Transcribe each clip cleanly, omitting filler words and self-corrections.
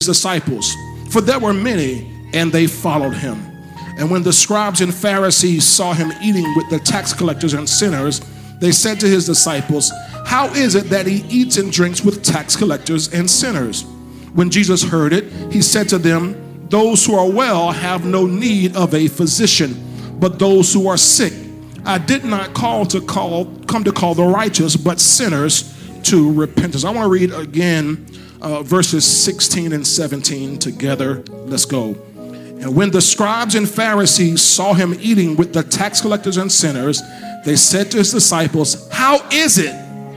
disciples, for there were many, and they followed him. And when the scribes and Pharisees saw him eating with the tax collectors and sinners, they said to his disciples, "How is it that he eats and drinks with tax collectors and sinners?" When Jesus heard it, he said to them, "Those who are well have no need of a physician, but those who are sick. I did not come to call the righteous, but sinners to repentance." I want to read again verses 16 and 17 together. Let's go. And when the scribes and Pharisees saw him eating with the tax collectors and sinners, they said to his disciples, "How is it?"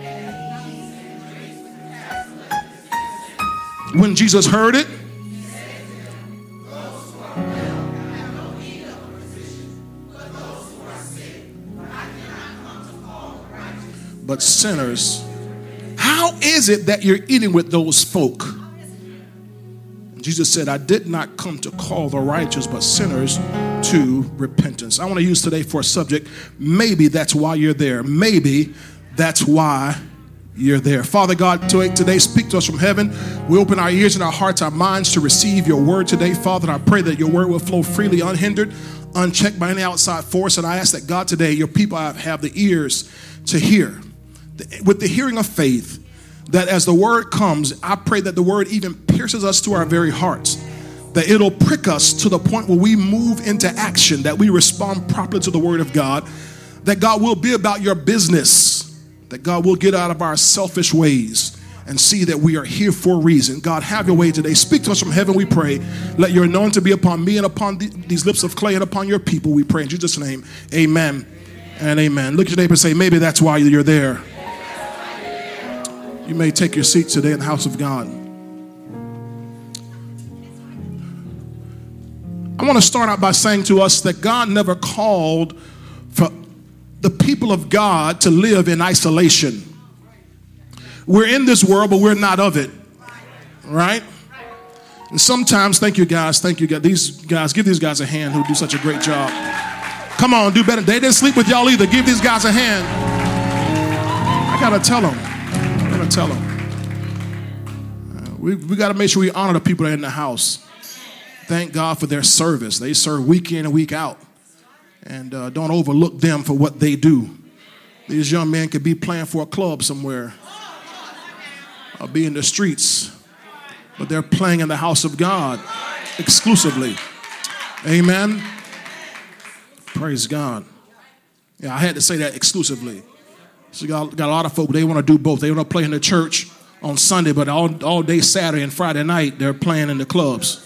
When Jesus heard it, but sinners. How is it that you're eating with those folk? Jesus said, "I did not come to call the righteous, but sinners to repentance." I want to use today for a subject, maybe that's why you're there. Maybe that's why you're there. Father God, today speak to us from heaven. We open our ears and our hearts, our minds to receive your word today. Father, I pray that your word will flow freely, unhindered, unchecked by any outside force. And I ask that God today, your people have the ears to hear. With the hearing of faith, that as the word comes, I pray that the word even pierces us to our very hearts, that it'll prick us to the point where we move into action, that we respond properly to the word of God, that God will be about your business, that God will get out of our selfish ways and see that we are here for a reason. God, have your way today. Speak to us from heaven, we pray. Let your anointing be upon me and upon these lips of clay and upon your people, we pray in Jesus' name. Amen and amen. Look at your neighbor and say, maybe that's why you're there. You may take your seats today in the house of God. I want to start out by saying to us that God never called for the people of God to live in isolation. We're in this world, but we're not of it. Right? And sometimes, thank you guys. These guys, give these guys a hand who do such a great job. Come on, do better. They didn't sleep with y'all either. Give these guys a hand. I got to tell them. We got to make sure we honor the people that are in the house. Thank God for their service. They serve week in and week out. And don't overlook them for what they do. These young men could be playing for a club somewhere or be in the streets, but they're playing in the house of God exclusively. Amen. Praise God. Yeah, I had to say that exclusively. So got a lot of folk, they want to do both. They want to play in the church on Sunday, but all day Saturday and Friday night, they're playing in the clubs.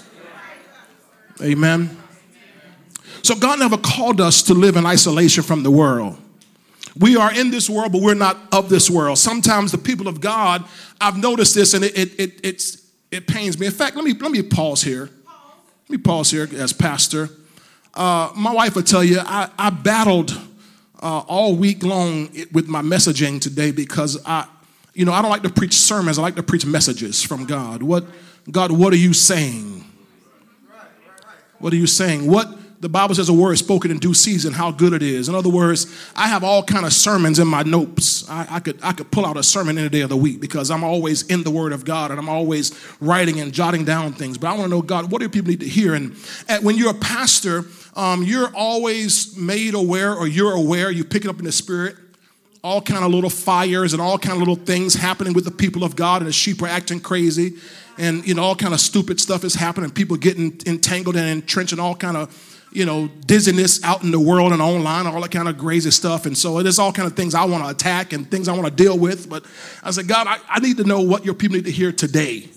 Amen. So God never called us to live in isolation from the world. We are in this world, but we're not of this world. Sometimes the people of God, I've noticed this, and it pains me. In fact, let me pause here. Let me pause here as pastor. My wife will tell you, I battled all week long with my messaging today because I don't like to preach sermons. I like to preach messages from God. God, what are you saying? What are you saying? What the Bible says, a word spoken in due season, how good it is. In other words, I have all kind of sermons in my notes. I could pull out a sermon any day of the week because I'm always in the Word of God and I'm always writing and jotting down things. But I want to know, God, what do people need to hear? And when you're a pastor, you're always made aware, or you're aware, you pick it up in the spirit, all kind of little fires and all kind of little things happening with the people of God, and the sheep are acting crazy, and all kind of stupid stuff is happening, people getting entangled and entrenched in all kind of dizziness out in the world and online, all that kind of crazy stuff. And so there's all kind of things I want to attack and things I want to deal with. But I said, God, I need to know what your people need to hear today.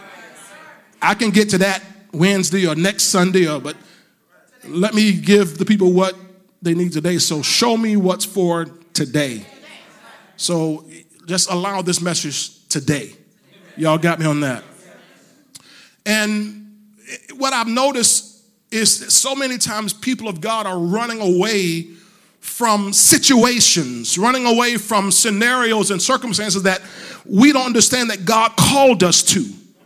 I can get to that Wednesday or next Sunday, but let me give the people what they need today. So show me what's for today. So just allow this message today. Y'all got me on that. And what I've noticed is so many times people of God are running away from situations, running away from scenarios and circumstances that we don't understand that God called us to.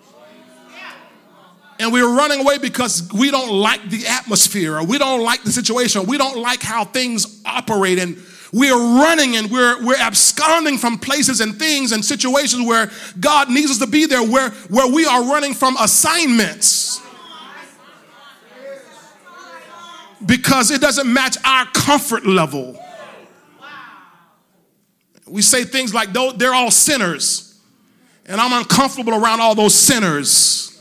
And we're running away because we don't like the atmosphere, or we don't like the situation, or we don't like how things operate, and we're running and we're absconding from places and things and situations where God needs us to be there, where we are running from assignments because it doesn't match our comfort level. We say things like, they're all sinners, and I'm uncomfortable around all those sinners.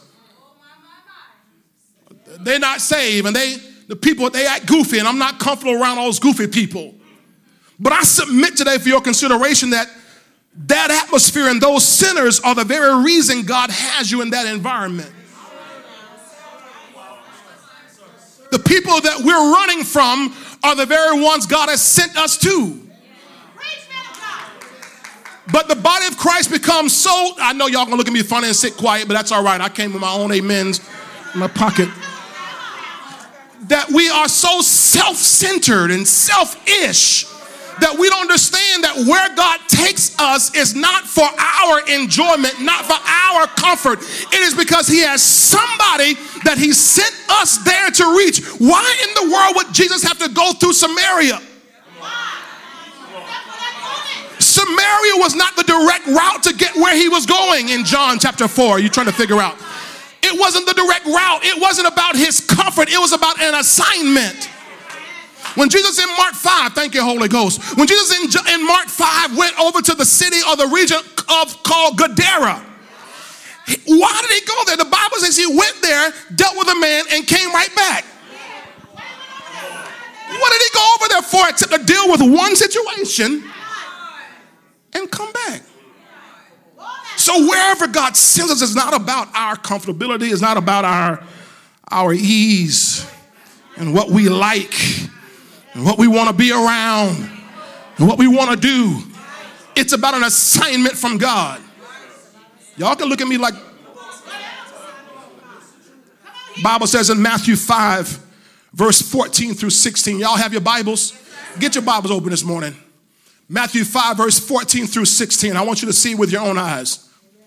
They're not saved, and the people, they act goofy, and I'm not comfortable around all those goofy people. But I submit today for your consideration that atmosphere and those sinners are the very reason God has you in that environment. The people that we're running from are the very ones God has sent us to. But the body of Christ becomes so, I know y'all gonna look at me funny and sit quiet, but that's all right. I came with my own amens in my pocket. That we are so self-centered and selfish that we don't understand that where God takes us is not for our enjoyment, not for our comfort. It is because he has somebody that he sent us there to reach. Why in the world would Jesus have to go through Samaria? Samaria was not the direct route to get where he was going in John chapter 4. You're trying to figure out. It wasn't the direct route. It wasn't about his comfort. It was about an assignment. When Jesus in Mark 5, thank you, Holy Ghost. When Jesus in Mark 5 went over to the city or the region called Gadara, why did he go there? The Bible says he went there, dealt with a man, and came right back. What did he go over there for? Except to deal with one situation and come back. So wherever God sends us, it's not about our comfortability. It's not about our ease and what we like and what we want to be around and what we want to do. It's about an assignment from God. Y'all can look at me like, Bible says in Matthew 5, verse 14 through 16. Y'all have your Bibles? Get your Bibles open this morning. Matthew 5, verse 14 through 16. I want you to see with your own eyes.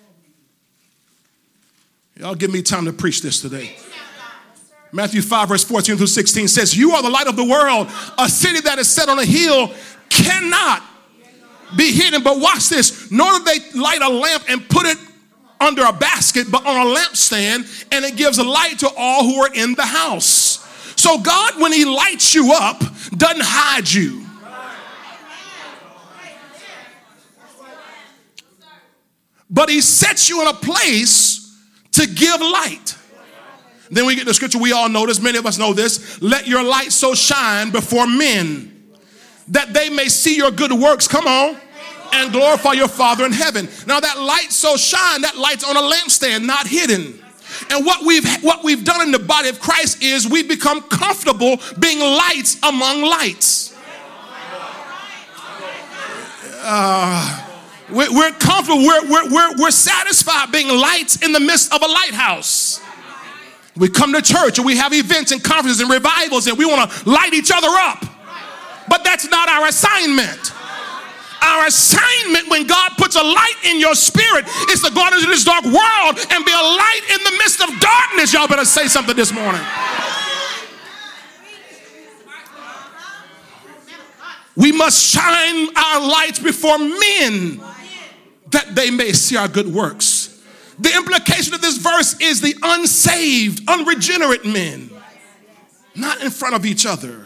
Y'all give me time to preach this today. Matthew 5, verse 14 through 16 says, you are the light of the world. A city that is set on a hill cannot be hidden. But watch this. Nor do they light a lamp and put it under a basket, but on a lampstand, and it gives a light to all who are in the house. So God, when he lights you up, doesn't hide you. But he sets you in a place to give light. Then we get the scripture we all know this. Many of us know this. Let your light so shine before men that they may see your good works. Come on. And glorify your Father in heaven. Now that light so shine, that light's on a lampstand, not hidden. And what we've done in the body of Christ is we've become comfortable being lights among lights. We're comfortable. We're satisfied being lights in the midst of a lighthouse. We come to church and we have events and conferences and revivals and we want to light each other up. But that's not our assignment. Our assignment, when God puts a light in your spirit, is to go out into this dark world and be a light in the midst of darkness. Y'all better say something this morning. We must shine our lights before men that they may see our good works. The implication of this verse is the unsaved, unregenerate men, not in front of each other.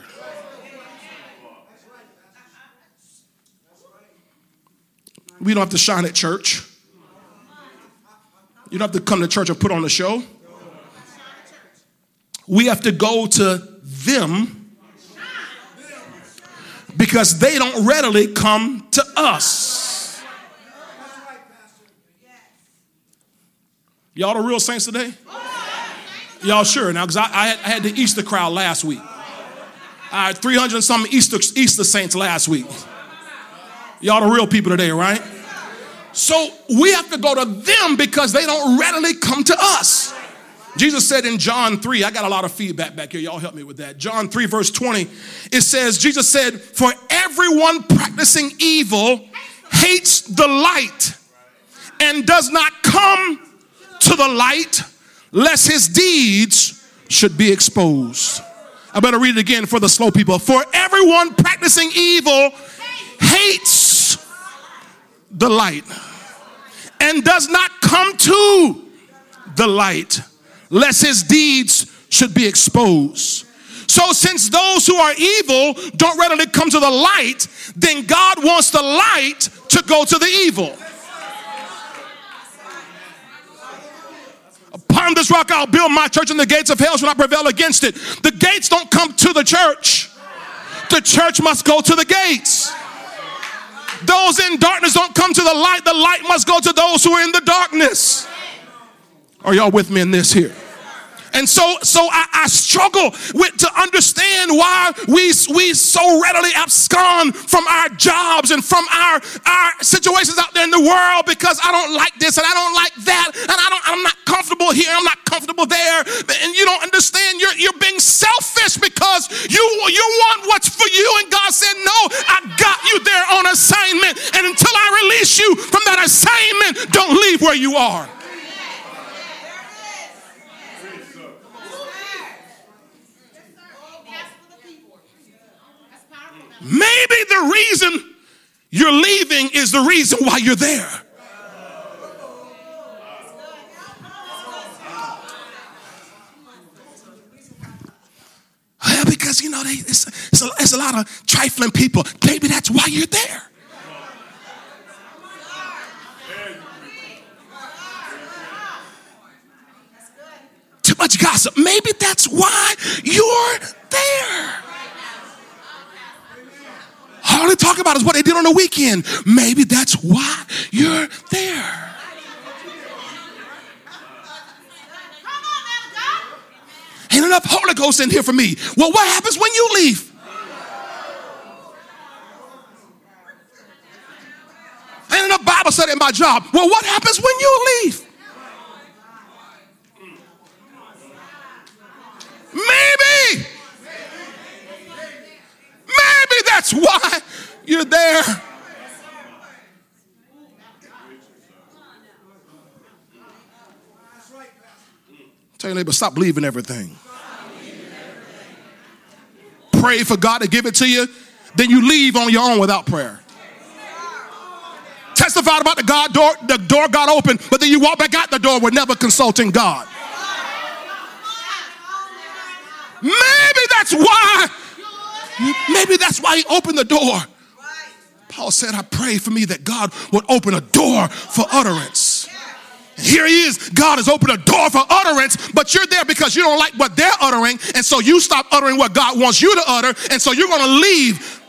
We don't have to shine at church. You don't have to come to church and put on a show. We have to go to them because they don't readily come to us. Y'all the real saints today? Y'all sure? Now, because I had the Easter crowd last week. I had 300 and some Easter saints last week. Y'all the real people today, right? So we have to go to them because they don't readily come to us. Jesus said in John 3, I got a lot of feedback back here. Y'all help me with that. John 3, verse 20, it says, Jesus said, for everyone practicing evil hates the light and does not come to the light lest his deeds should be exposed. I better read it again for the slow people. For everyone practicing evil hates the light and does not come to the light, lest his deeds should be exposed. So since those who are evil don't readily come to the light, then God wants the light to go to the evil. Upon this rock I'll build my church, and the gates of hell shall not prevail against it. The gates don't come to the church. The church must go to the gates. Those in darkness don't come to the light. The light must go to those who are in the darkness. Are y'all with me in this here? And so I struggle to understand why we so readily abscond from our jobs and from our situations out there in the world, because I don't like this and I don't like that, and I'm not comfortable here, I'm not comfortable there, and you don't understand. You're being selfish because you want what's for you, and God said, no, I got you there on assignment, and until I release you from that assignment, don't leave where you are. Maybe the reason you're leaving is the reason why you're there. Well, because, it's a lot of trifling people. Maybe that's why you're there. Too much gossip. Maybe that's why you're there. All they talk about is what they did on the weekend. Maybe that's why you're there. Ain't enough Holy Ghost in here for me. Well, what happens when you leave? Ain't enough Bible study in my job. Well, what happens when you leave? Maybe that's why you're there. Tell your neighbor, stop believing everything. Pray for God to give it to you, then you leave on your own without prayer. Testified about the door got open, but then you walk back out the door with never consulting God. Maybe that's why he opened the door. Paul said, I pray for me that God would open a door for utterance. And here he is. God has opened a door for utterance, but you're there because you don't like what they're uttering, and so you stop uttering what God wants you to utter, and so you're going to leave.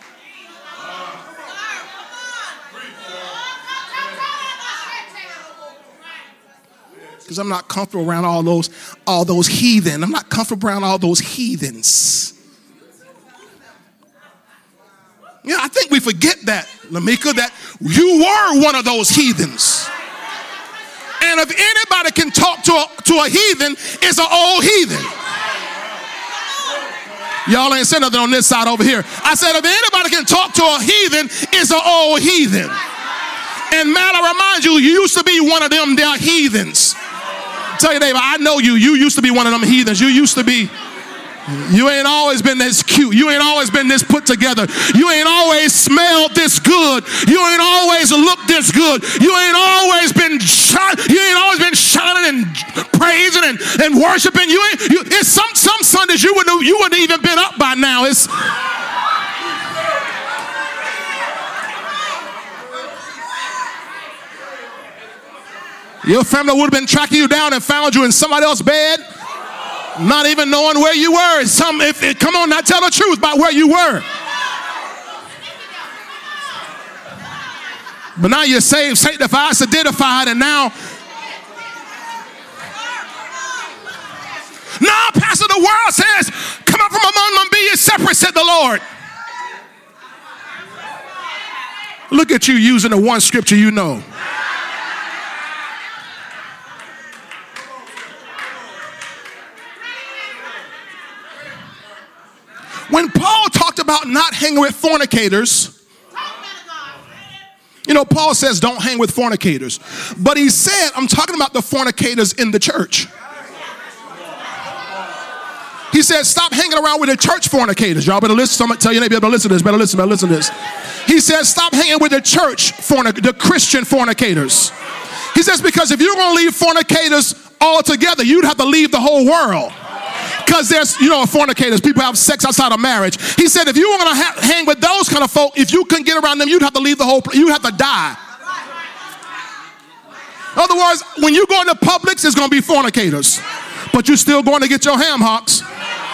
Because I'm not comfortable around all those heathen. I'm not comfortable around all those heathens. Yeah, I think we forget that, Lamika, that you were one of those heathens. And if anybody can talk to a heathen, it's an old heathen. Y'all ain't saying nothing on this side over here. I said if anybody can talk to a heathen, it's an old heathen. And man, I remind you, you used to be one of them there heathens. Tell your neighbor, I know you. You used to be one of them heathens. You used to be. You ain't always been this cute. You ain't always been this put together. You ain't always smelled this good. You ain't always looked this good. You ain't always been shining and praising and worshiping. It's some Sundays you wouldn't even been up by now. Your family would have been tracking you down and found you in somebody else's bed, not even knowing where you were. Come on, now tell the truth about where you were. But now you're saved, sanctified, solidified, and now Pastor, the world says, come up from among them, be ye separate, said the Lord. Look at you using the one scripture you know. When Paul talked about not hanging with fornicators, Paul says don't hang with fornicators. But he said, I'm talking about the fornicators in the church. He said, stop hanging around with the church fornicators. Y'all better listen. Somebody tell your neighbor, better listen to this. He says, stop hanging with the Christian fornicators. He says, because if you're going to leave fornicators altogether, you'd have to leave the whole world. Because there's, fornicators, people have sex outside of marriage. He said, if you were going to hang with those kind of folk, if you couldn't get around them, you'd have to leave the whole place. You'd have to die. In other words, when you go into Publix, it's going to be fornicators. But you're still going to get your ham hocks.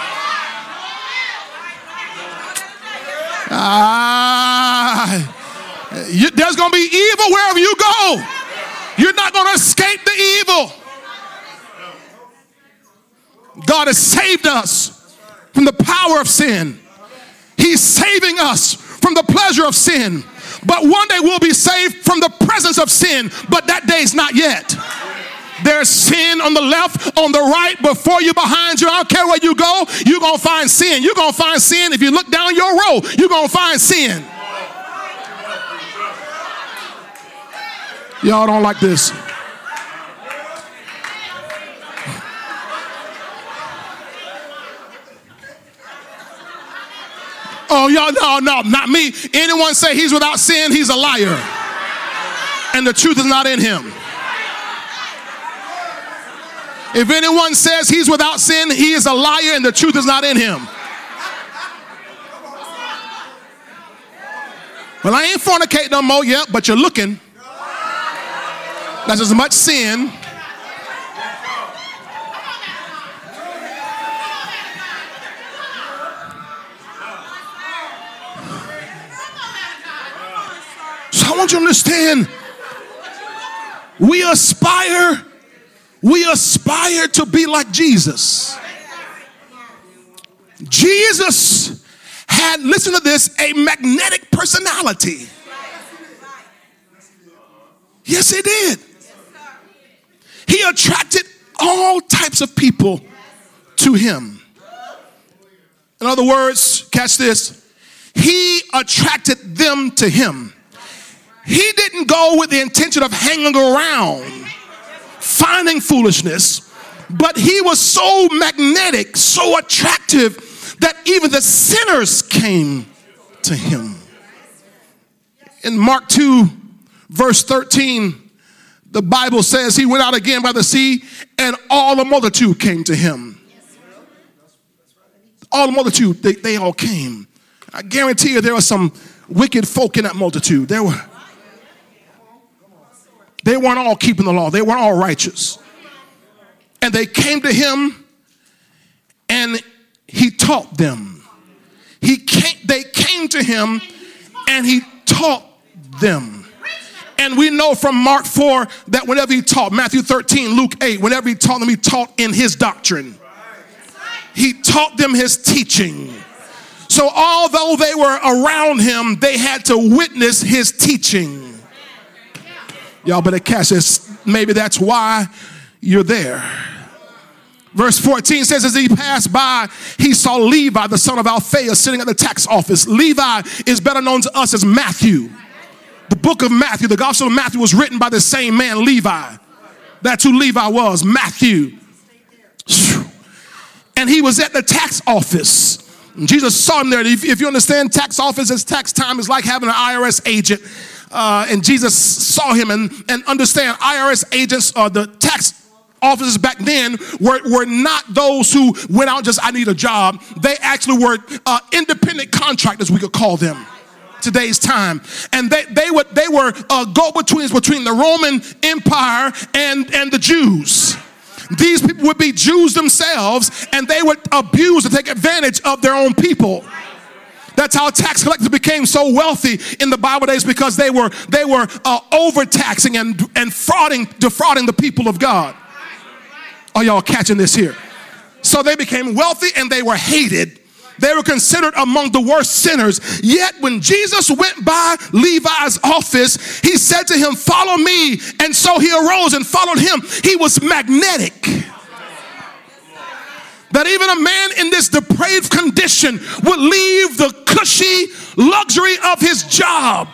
There's going to be evil wherever you go. You're not going to escape the evil. God has saved us from the power of sin. He's saving us from the pleasure of sin. But one day we'll be saved from the presence of sin. But that day's not yet. There's sin on the left, on the right, before you, behind you. I don't care where you go, you're going to find sin. You're going to find sin. If you look down your road, you're going to find sin. Y'all don't like this. Oh, y'all, no, not me. Anyone say he's without sin, he's a liar. And the truth is not in him. If anyone says he's without sin, he is a liar and the truth is not in him. Well, I ain't fornicating no more yet, but you're looking. That's as much sin. So I want you to understand, we aspire to be like Jesus. Jesus had, listen to this, a magnetic personality. Yes, he did. He attracted all types of people to him. In other words, catch this, he attracted them to him. He didn't go with the intention of hanging around, finding foolishness, but he was so magnetic, so attractive that even the sinners came to him. In Mark 2, verse 13, the Bible says he went out again by the sea and all the multitude came to him. All the multitude, they all came. I guarantee you there were some wicked folk in that multitude. They weren't all keeping the law. They weren't all righteous. And they came to him and he taught them. They came to him and he taught them. And we know from Mark 4 that whenever he taught, Matthew 13, Luke 8, whenever he taught them, he taught in his doctrine. He taught them his teaching. So although they were around him, they had to witness his teaching. Y'all better catch this. Maybe that's why you're there. Verse 14 says, as he passed by, he saw Levi, the son of Alphaeus, sitting at the tax office. Levi is better known to us as Matthew. The book of Matthew, the Gospel of Matthew was written by the same man, Levi. That's who Levi was, Matthew. And he was at the tax office. And Jesus saw him there. If you understand, tax office is tax time is like having an IRS agent. And Jesus saw him and understand IRS agents, the tax officers back then were not those who went out just, I need a job. They actually were independent contractors, we could call them. Today's time, and they were go-betweens between the Roman Empire and the Jews. These people would be Jews themselves, and they would abuse and take advantage of their own people. That's how tax collectors became so wealthy in the Bible days, because they were overtaxing and defrauding the people of God. Are y'all catching this here? So they became wealthy and they were hated. They were considered among the worst sinners. Yet when Jesus went by Levi's office, he said to him, follow me. And so he arose and followed him. He was magnetic. That even a man in this depraved condition would leave the cushy luxury of his job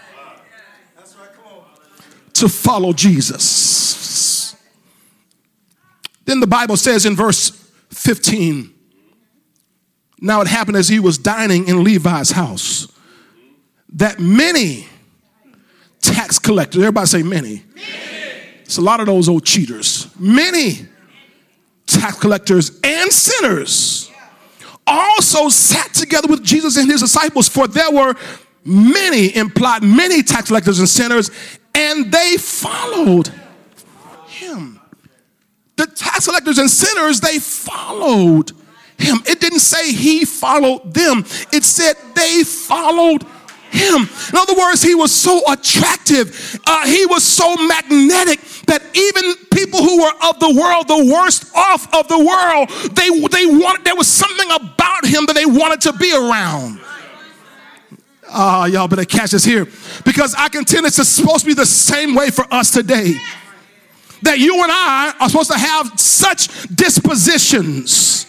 to follow Jesus. Then the Bible says in verse 15, now it happened as he was dining in Levi's house that many tax collectors, everybody say many. It's a lot of those old cheaters. Many tax collectors and sinners also sat together with Jesus and his disciples, for there were many, implied many tax collectors and sinners, and they followed him. The tax collectors and sinners, they followed him. It didn't say he followed them. It said they followed him. In other words, he was so attractive. He was so magnetic that even people who were of the world, the worst off of the world, they wanted, there was something about him that they wanted to be around. Y'all better catch this here, because I contend it's supposed to be the same way for us today. That you and I are supposed to have such dispositions,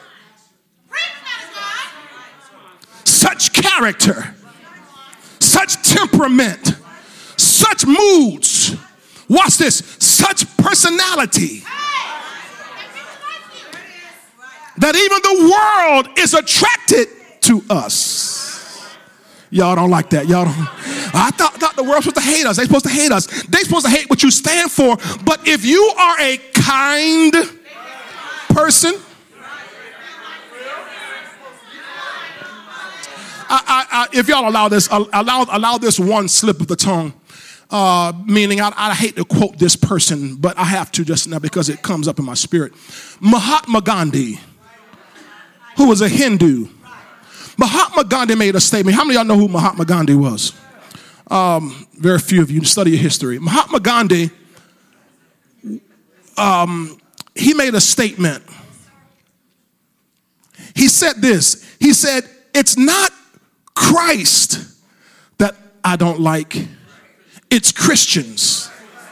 such character, such temperament, such moods. Watch this, such personality that even the world is attracted to us. Y'all don't like that. Y'all don't. I thought the world's supposed to hate us. They're supposed to hate us. They're supposed to hate what you stand for. But if you are a kind person, if y'all allow this one slip of the tongue, meaning I hate to quote this person, but I have to just now because it comes up in my spirit. Mahatma Gandhi, who was a Hindu. Mahatma Gandhi made a statement. How many of y'all know who Mahatma Gandhi was? Very few of you study your history. Mahatma Gandhi, he made a statement. He said this. He said, it's not Christ that I don't like, it's Christians.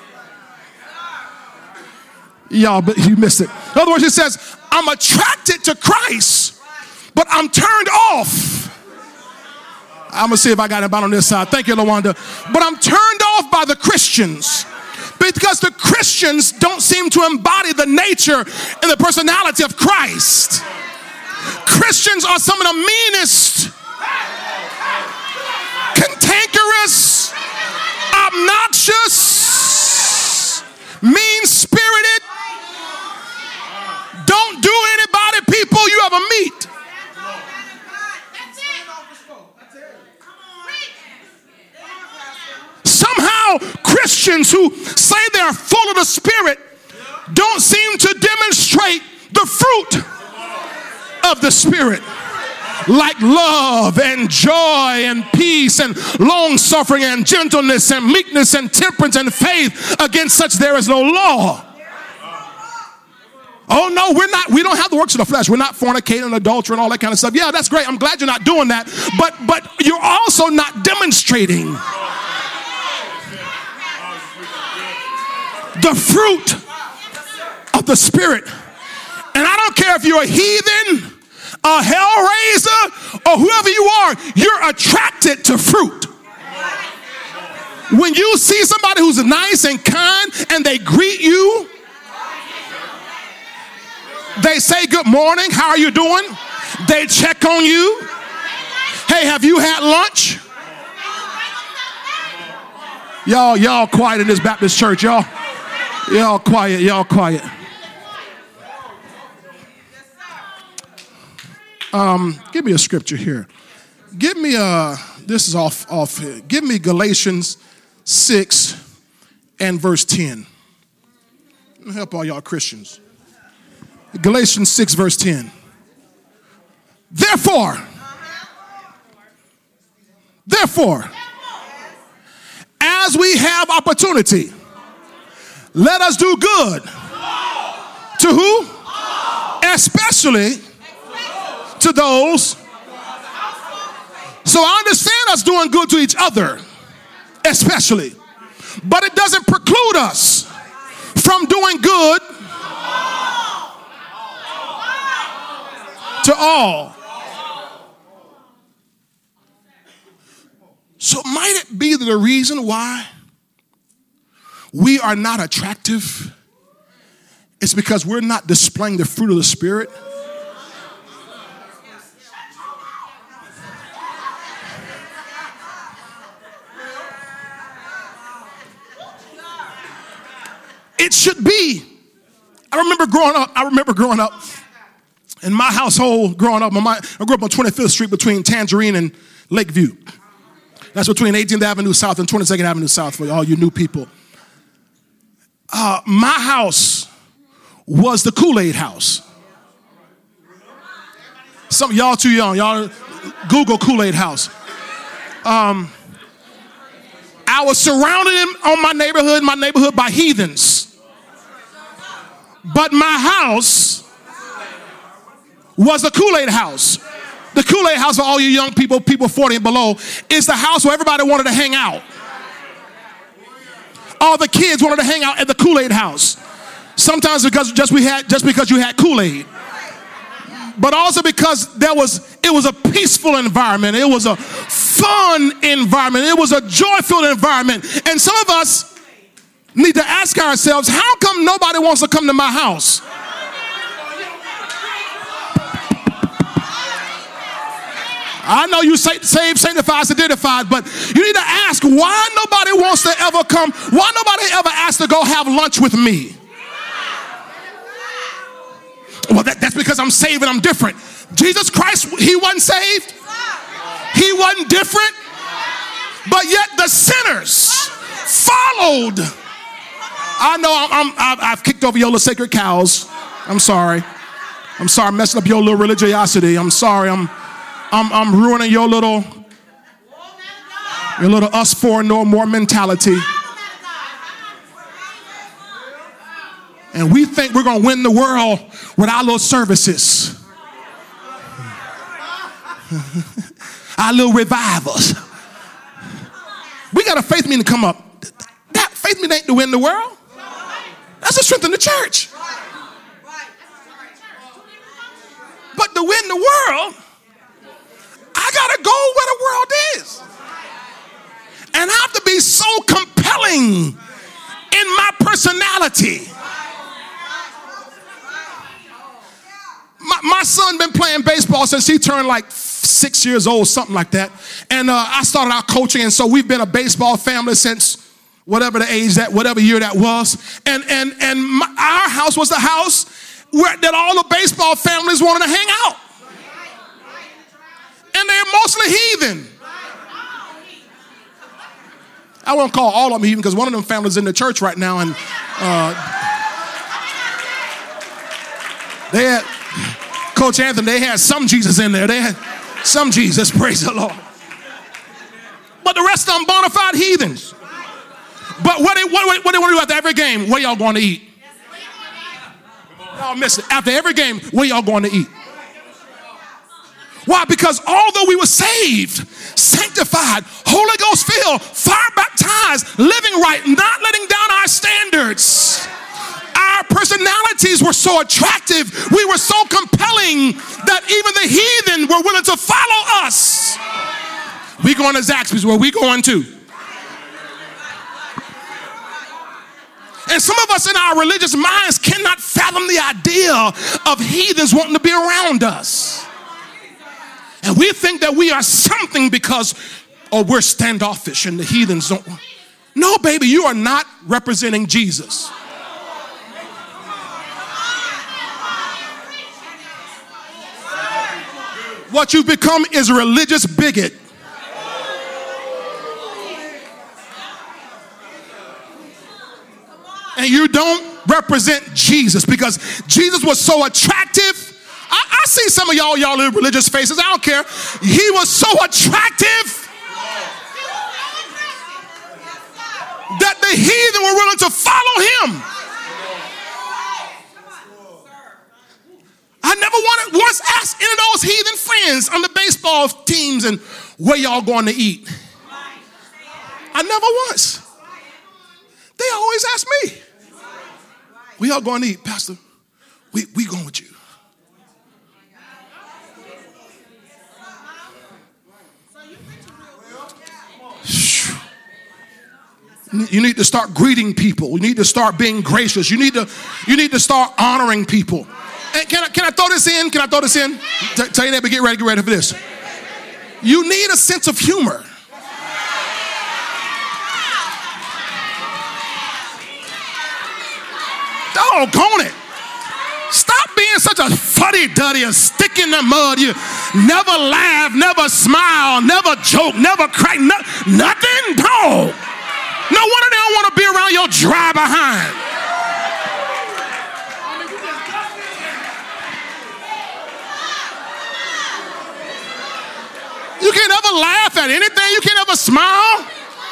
Y'all, but you missed it. In other words, he says, I'm attracted to Christ, but I'm turned off. I'm going to see if I got anybody on this side. Thank you, LaWanda. But I'm turned off by the Christians because the Christians don't seem to embody the nature and the personality of Christ. Christians are some of the meanest, cantankerous, obnoxious, mean-spirited, don't do anybody people you ever meet. Somehow Christians who say they're full of the Spirit don't seem to demonstrate the fruit of the Spirit, like love and joy and peace and long suffering and gentleness and meekness and temperance and faith. Against such there is no law. Oh no, we don't have the works of the flesh. We're not fornicating, adultery, and all that kind of stuff. Yeah, that's great. I'm glad you're not doing that. But you're also not demonstrating the fruit of the Spirit. And I don't care if you're a heathen, a hellraiser, or whoever you are, you're attracted to fruit. When you see somebody who's nice and kind and they greet you, they say good morning, how are you doing? They check on you. Hey, have you had lunch? Y'all quiet in this Baptist church, y'all quiet. Give me a scripture here. Give me this is off here. Give me Galatians 6 and verse 10. Let me help all y'all Christians. Galatians 6 verse 10. Therefore, as we have opportunity, let us do good. To who? Especially to those. So I understand us doing good to each other, especially. But it doesn't preclude us from doing good to all. So might it be the reason why we are not attractive? It's because we're not displaying the fruit of the Spirit. it should be. I remember growing up in my household. Growing up, I grew up on 25th Street between Tangerine and Lakeview. That's between 18th Avenue South and 22nd Avenue South for all you new people. My house was the Kool-Aid house. Some of y'all too young. Y'all Google Kool-Aid house. I was surrounded on my neighborhood by heathens. But my house was the Kool-Aid house. The Kool-Aid house for all you young people 40 and below, is the house where everybody wanted to hang out. All the kids wanted to hang out at the Kool-Aid house. Sometimes just because you had Kool-Aid. But also because it was a peaceful environment. It was a fun environment. It was a joy-filled environment. And some of us need to ask ourselves, how come nobody wants to come to my house? I know you saved, sanctified, identified, but you need to ask why nobody wants to ever come, why nobody ever asked to go have lunch with me. Well, that's because I'm saved and I'm different. Jesus Christ, he wasn't saved. He wasn't different. But yet the sinners followed. I know I've kicked over your little sacred cows. I'm sorry. I'm messing up your little religiosity. I'm sorry. I'm ruining your little us for no more mentality. And we think we're going to win the world with our little services. Our little revivals. We got a faith meeting to come up. That faith meeting ain't to win the world. That's to strengthen the church. But to win the world, I got to go where the world is. And I have to be so compelling in my personality. My son been playing baseball since he turned like 6 years old, something like that. And I started out coaching, and so we've been a baseball family since whatever the age whatever year that was. And our house was the house that all the baseball families wanted to hang out. And they're mostly heathen. I won't call all of them heathen because one of them families in the church right now, and they had Coach Anthony. They had some Jesus in there. They had some Jesus. Praise the Lord. But the rest of them bona fide heathens. But what they want to do after every game? Where y'all going to eat? Y'all miss it. After every game, where y'all going to eat? Why? Because although we were saved, sanctified, Holy Ghost filled, fire baptized, living right, not letting down our standards, our personalities were so attractive, we were so compelling that even the heathen were willing to follow us. We going to Zaxby's, where we going to? And some of us in our religious minds cannot fathom the idea of heathens wanting to be around us. And we think that we are something because, we're standoffish and the heathens don't. No, baby, you are not representing Jesus. What you've become is a religious bigot. And you don't represent Jesus because Jesus was so attractive. I see some of y'all little religious faces. I don't care. He was so attractive that the heathen were willing to follow him. I never once asked any of those heathen friends on the baseball teams and where y'all going to eat. I never once. They always ask me, where y'all going to eat, Pastor? We going with you. You need to start greeting people. You need to start being gracious. You need to start honoring people. And can I throw this in? Can I throw this in? Tell your neighbor, get ready for this. You need a sense of humor. Doggone it. Stop being such a fuddy-duddy, a stick in the mud. You never laugh, never smile, never joke, never crack, nothing. Dog. No wonder they don't want to be around your dry behind. You can't ever laugh at anything. You can't ever smile.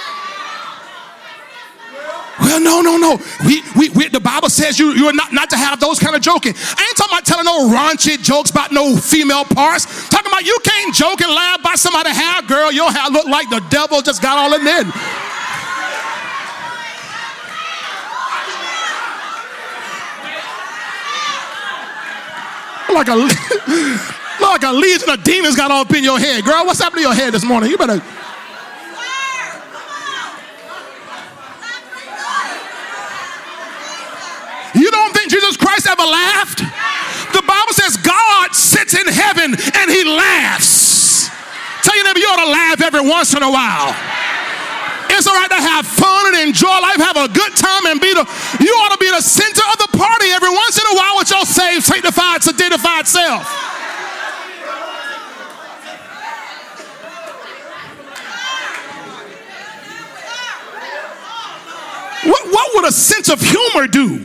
Well, no. The Bible says you are not to have those kind of joking. I ain't talking about telling no raunchy jokes about no female parts. Talking about you can't joke and laugh about somebody's hair, girl. Your hair look like the devil just got all in it. Like a legion of demons got all up in your head. Girl, what's happening to your head this morning? You better... You don't think Jesus Christ ever laughed? The Bible says God sits in heaven and he laughs. Tell your neighbor you ought to laugh every once in a while. It's all right to have fun and enjoy life, have a good time, and you ought to be the center of the party every once in a while with your saved, sanctified, sanctified self. What would a sense of humor do?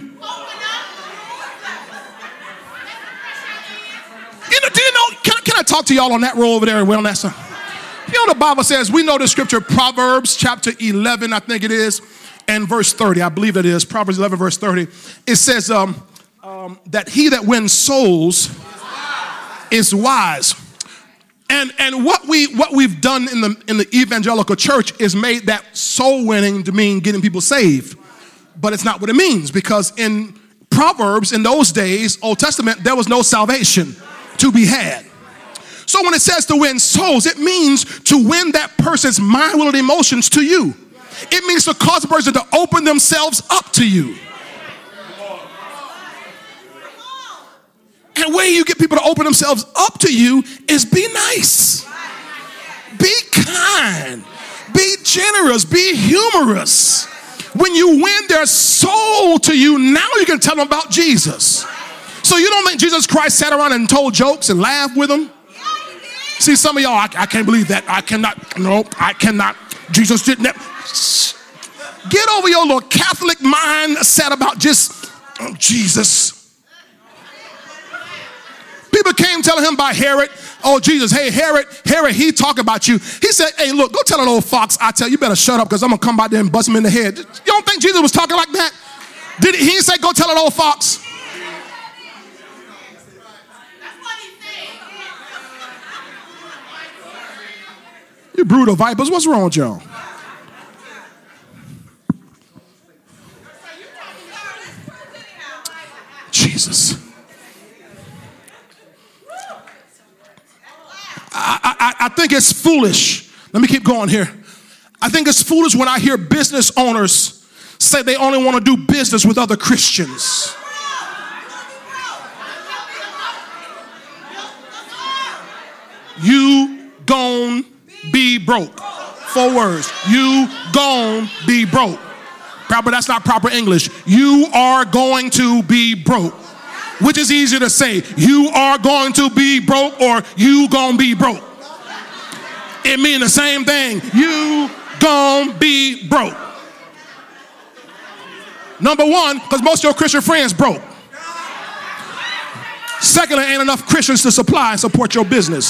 Do you know, can I talk to y'all on that roll over there? On that side? You know, the Bible says, we know the scripture, Proverbs chapter 11, I think it is, and verse 30. I believe it is, Proverbs 11, verse 30. It says that he that wins souls is wise. And what we've done in the evangelical church is made that soul winning to mean getting people saved. But it's not what it means, because in Proverbs, in those days, Old Testament, there was no salvation to be had. So when it says to win souls, it means to win that person's mind, will, and emotions to you. It means to cause a person to open themselves up to you. And the way you get people to open themselves up to you is be nice, be kind, be generous, be humorous. When you win their soul to you, now you can tell them about Jesus. So you don't think Jesus Christ sat around and told jokes and laughed with them? See, some of y'all, I can't believe that. I cannot. Jesus didn't. Get over your little Catholic mindset about just Jesus. People came telling him about Herod. Oh, Jesus, hey, Herod, he talk about you. He said, hey, look, go tell an old fox, I tell you, better shut up because I'm going to come by there and bust him in the head. You don't think Jesus was talking like that? He didn't say, go tell an old fox. You brood of vipers, what's wrong with y'all? Jesus. I think it's foolish. Let me keep going here. I think it's foolish when I hear business owners say they only want to do business with other Christians. You gon' be broke. 4 words. You gon' be broke. Probably that's not proper English. You are going to be broke. Which is easier to say, you are going to be broke or you gonna be broke. It means the same thing. You gonna be broke. Number one, because most of your Christian friends broke. Secondly, ain't enough Christians to supply and support your business.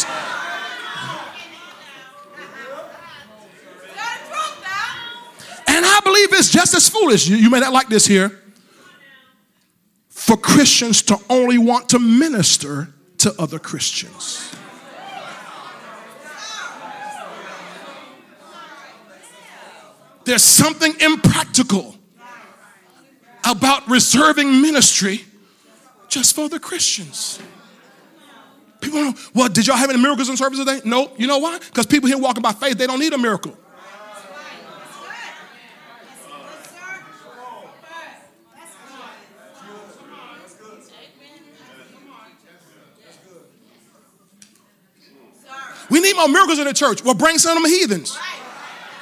And I believe it's just as foolish. You may not like this here. For Christians to only want to minister to other Christians. There's something impractical about reserving ministry just for the Christians. People don't know, well, did y'all have any miracles in service today? No. You know why? Because people here walking by faith, they don't need a miracle. We need more miracles in the church. Well, bring some of them heathens.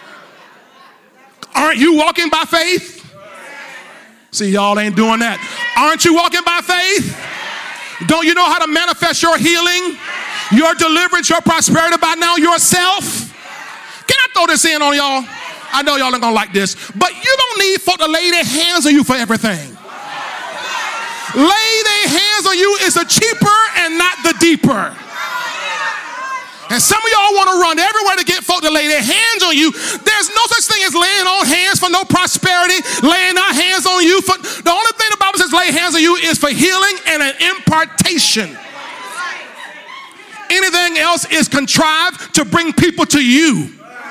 Aren't you walking by faith? See, y'all ain't doing that. Aren't you walking by faith? Don't you know how to manifest your healing, your deliverance, your prosperity by now yourself? Can I throw this in on y'all? I know y'all ain't gonna like this, but you don't need folk to lay their hands on you for everything. Lay their hands on you is the cheaper and not the deeper. And some of y'all want to run everywhere to get folk to lay their hands on you. There's no such thing as laying on hands for no prosperity, laying our hands on you for, the only thing the Bible says lay hands on you is for healing and an impartation. Anything else is contrived to bring people to you.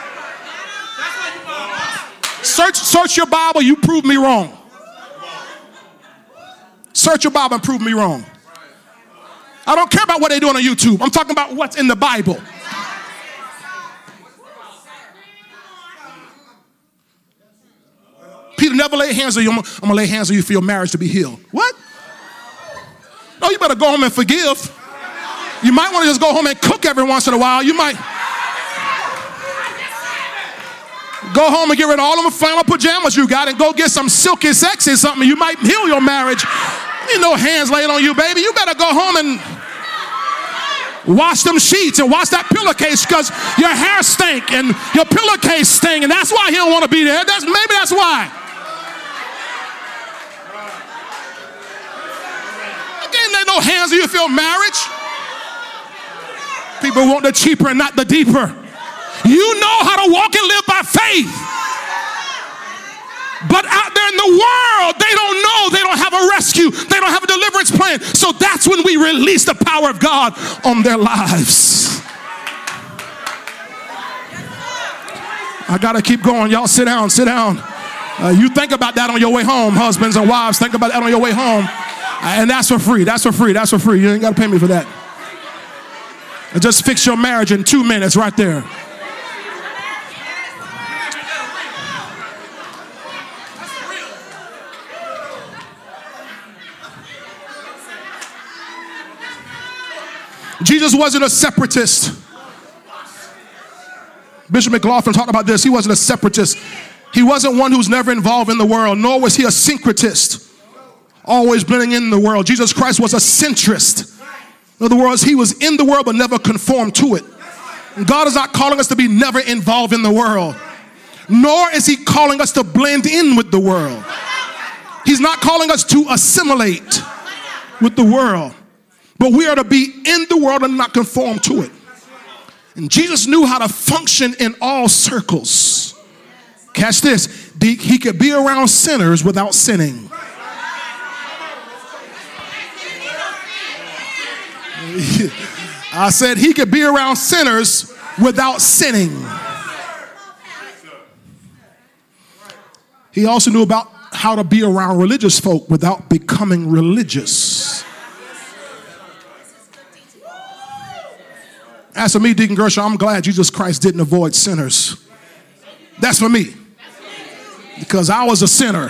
Search your Bible, you prove me wrong. Search your Bible and prove me wrong. I don't care about what they're doing on YouTube. I'm talking about what's in the Bible. Peter never laid hands on you. I'm going to lay hands on you for your marriage to be healed. What? No, you better go home and forgive. You might want to just go home and cook every once in a while. You might go home and get rid of all of them flannel pajamas you got and go get some silky sexy something. You might heal your marriage. Ain't no hands laid on you, baby. You better go home and wash them sheets and wash that pillowcase because your hair stink and your pillowcase stink, and that's why he don't want to be there. Maybe that's why. I can't lay no hands on you for your marriage. People want the cheaper and not the deeper. You know how to walk and live by faith. But out there in the world, they don't know. They don't have a rescue. They don't have a deliverance plan. So that's when we release the power of God on their lives. I got to keep going. Y'all sit down, sit down. You think about that on your way home, husbands and wives. Think about that on your way home. And that's for free. That's for free. That's for free. You ain't got to pay me for that. Just fix your marriage in 2 minutes right there. Jesus wasn't a separatist. Bishop McLaughlin talked about this. He wasn't a separatist. He wasn't one who's never involved in the world, nor was he a syncretist, always blending in the world. Jesus Christ was a centrist. In other words, he was in the world but never conformed to it. And God is not calling us to be never involved in the world, nor is he calling us to blend in with the world. He's not calling us to assimilate with the world. But we are to be in the world and not conform to it. And Jesus knew how to function in all circles. Catch this. He could be around sinners without sinning. I said he could be around sinners without sinning. He also knew about how to be around religious folk without becoming religious. As for me, Deacon Gershon, I'm glad Jesus Christ didn't avoid sinners. That's for me. Because I was a sinner.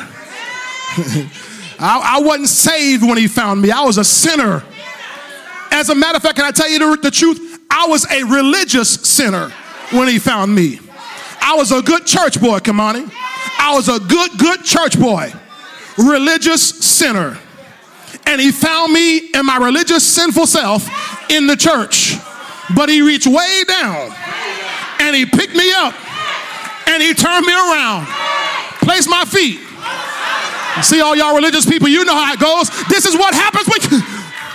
I wasn't saved when he found me. I was a sinner. As a matter of fact, can I tell you the truth? I was a religious sinner when he found me. I was a good church boy, Kamani. I was a good church boy. Religious sinner. And he found me and my religious sinful self in the church. But he reached way down and he picked me up and he turned me around, placed my feet. See all y'all religious people, you know how it goes. This is what happens when you...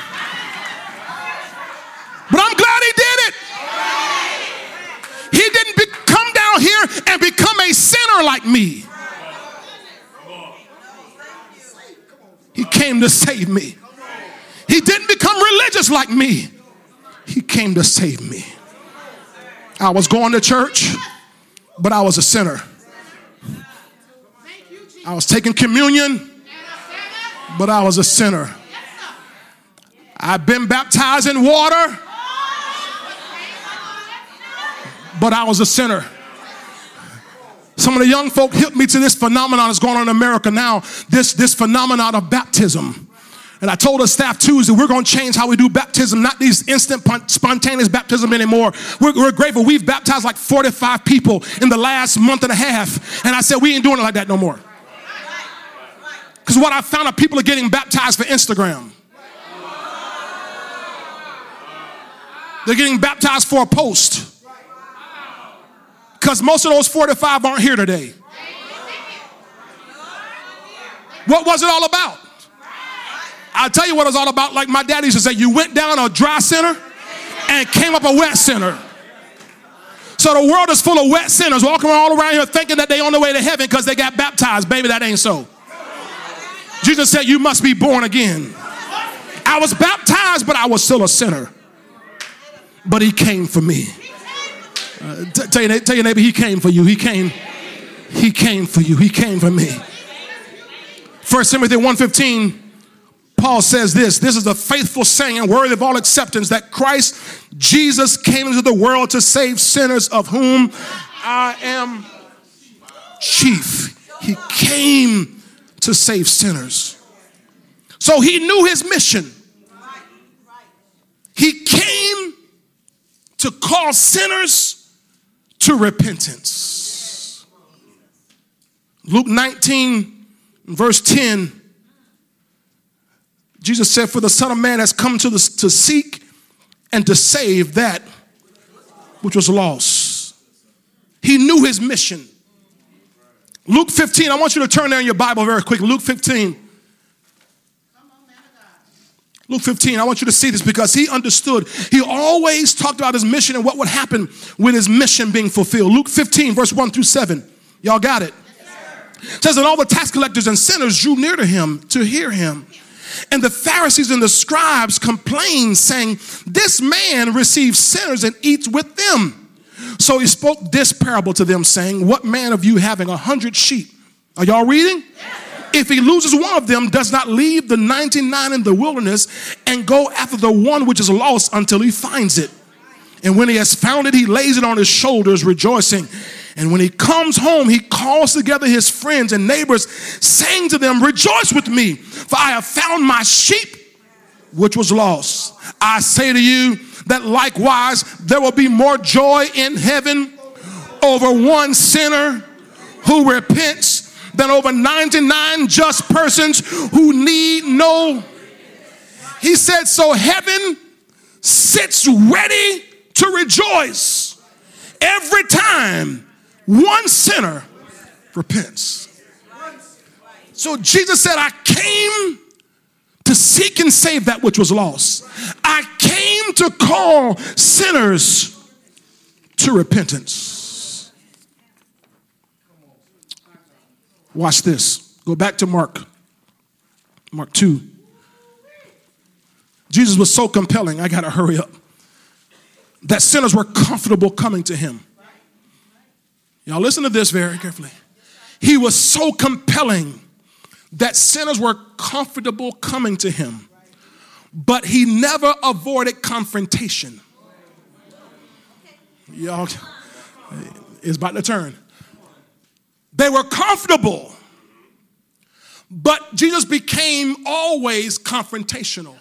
But I'm glad he did it. He didn't come down here and become a sinner like me. He came to save me. He didn't become religious like me. He came to save me. I was going to church, but I was a sinner. I was taking communion, but I was a sinner. I've been baptized in water, but I was a sinner. Some of the young folk hit me to this phenomenon that's going on in America now, this phenomenon of baptism. And I told the staff Tuesday, we're going to change how we do baptism, not these instant spontaneous baptism anymore. We're grateful. We've baptized like 45 people in the last month and a half. And I said, we ain't doing it like that no more. Because what I found out, people are getting baptized for Instagram. They're getting baptized for a post. Because most of those 45 aren't here today. What was it all about? I'll tell you what it was all about. Like my daddy used to say, you went down a dry center and came up a wet center. So the world is full of wet sinners walking all around here thinking that they're on their way to heaven because they got baptized. Baby, that ain't so. Jesus said, you must be born again. I was baptized, but I was still a sinner. But he came for me. Tell your neighbor, he came for you. He came for you. He came for me. 1 Timothy 1:15, Paul says this is a faithful saying and worthy of all acceptance, that Christ Jesus came into the world to save sinners, of whom I am chief. He came to save sinners. So he knew his mission. He came to call sinners to repentance. Luke 19 verse 10, Jesus said, for the Son of Man has come to seek and to save that which was lost. He knew his mission. Luke 15, I want you to turn there in your Bible very quickly. Luke 15. Luke 15, I want you to see this because he understood. He always talked about his mission and what would happen with his mission being fulfilled. Luke 15, verse 1 through 7. Y'all got it? It says, and all the tax collectors and sinners drew near to him to hear him. And the Pharisees and the scribes complained, saying, this man receives sinners and eats with them. So he spoke this parable to them, saying, what man of you having 100 sheep? Are y'all reading? If he loses one of them, does not leave the 99 in the wilderness and go after the one which is lost until he finds it. And when he has found it, he lays it on his shoulders, rejoicing. And when he comes home, he calls together his friends and neighbors, saying to them, rejoice with me, for I have found my sheep which was lost. I say to you that likewise there will be more joy in heaven over one sinner who repents than over 99 just persons who need no. He said, so heaven sits ready to rejoice every time one sinner repents. So Jesus said, I came to seek and save that which was lost. I came to call sinners to repentance. Watch this. Go back to Mark 2. Jesus was so compelling, I got to hurry up, that sinners were comfortable coming to him. Y'all listen to this very carefully. He was so compelling that sinners were comfortable coming to him, but he never avoided confrontation. Y'all, it's about to turn. They were comfortable, but Jesus became always confrontational.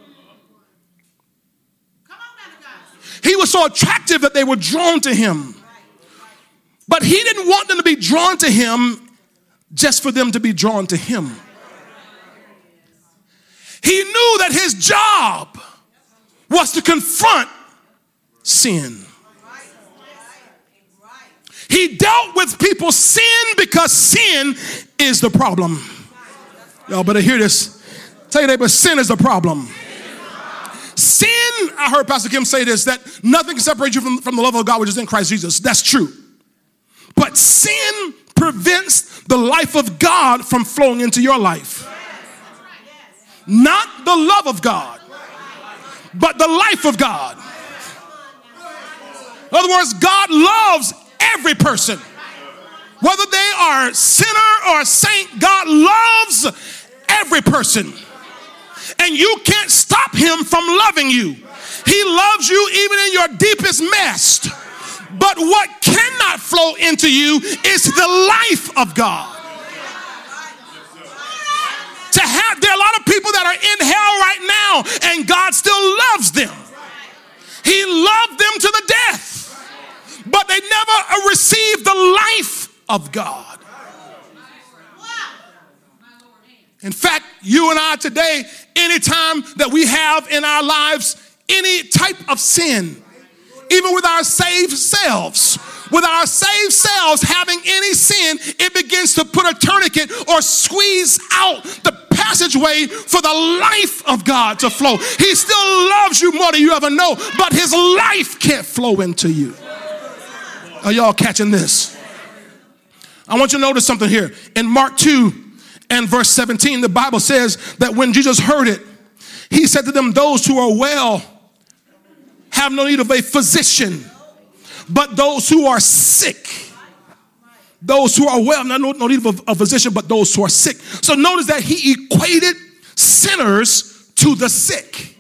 He was so attractive that they were drawn to him. But he didn't want them to be drawn to him just for them to be drawn to him. He knew that his job was to confront sin. He dealt with people's sin because sin is the problem. Y'all better hear this. Tell your neighbor, sin is the problem. Sin, I heard Pastor Kim say this, that nothing can separate you from the love of God which is in Christ Jesus. That's true. But sin prevents the life of God from flowing into your life. Not the love of God, but the life of God. In other words, God loves every person. Whether they are sinner or saint, God loves every person. And you can't stop him from loving you. He loves you even in your deepest mess. But what cannot flow into you is the life of God. There are a lot of people that are in hell right now and God still loves them. He loved them to the death, but they never received the life of God. In fact, you and I today, anytime that we have in our lives any type of sin, even with our saved selves, having any sin, it begins to put a tourniquet or squeeze out the passageway for the life of God to flow. He still loves you more than you ever know, but his life can't flow into you. Are y'all catching this? I want you to notice something here. In Mark 2 and verse 17, the Bible says that when Jesus heard it, he said to them, those who are well have no need of a physician, but those who are sick. Those who are well, no need of a physician, but those who are sick. So notice that he equated sinners to the sick.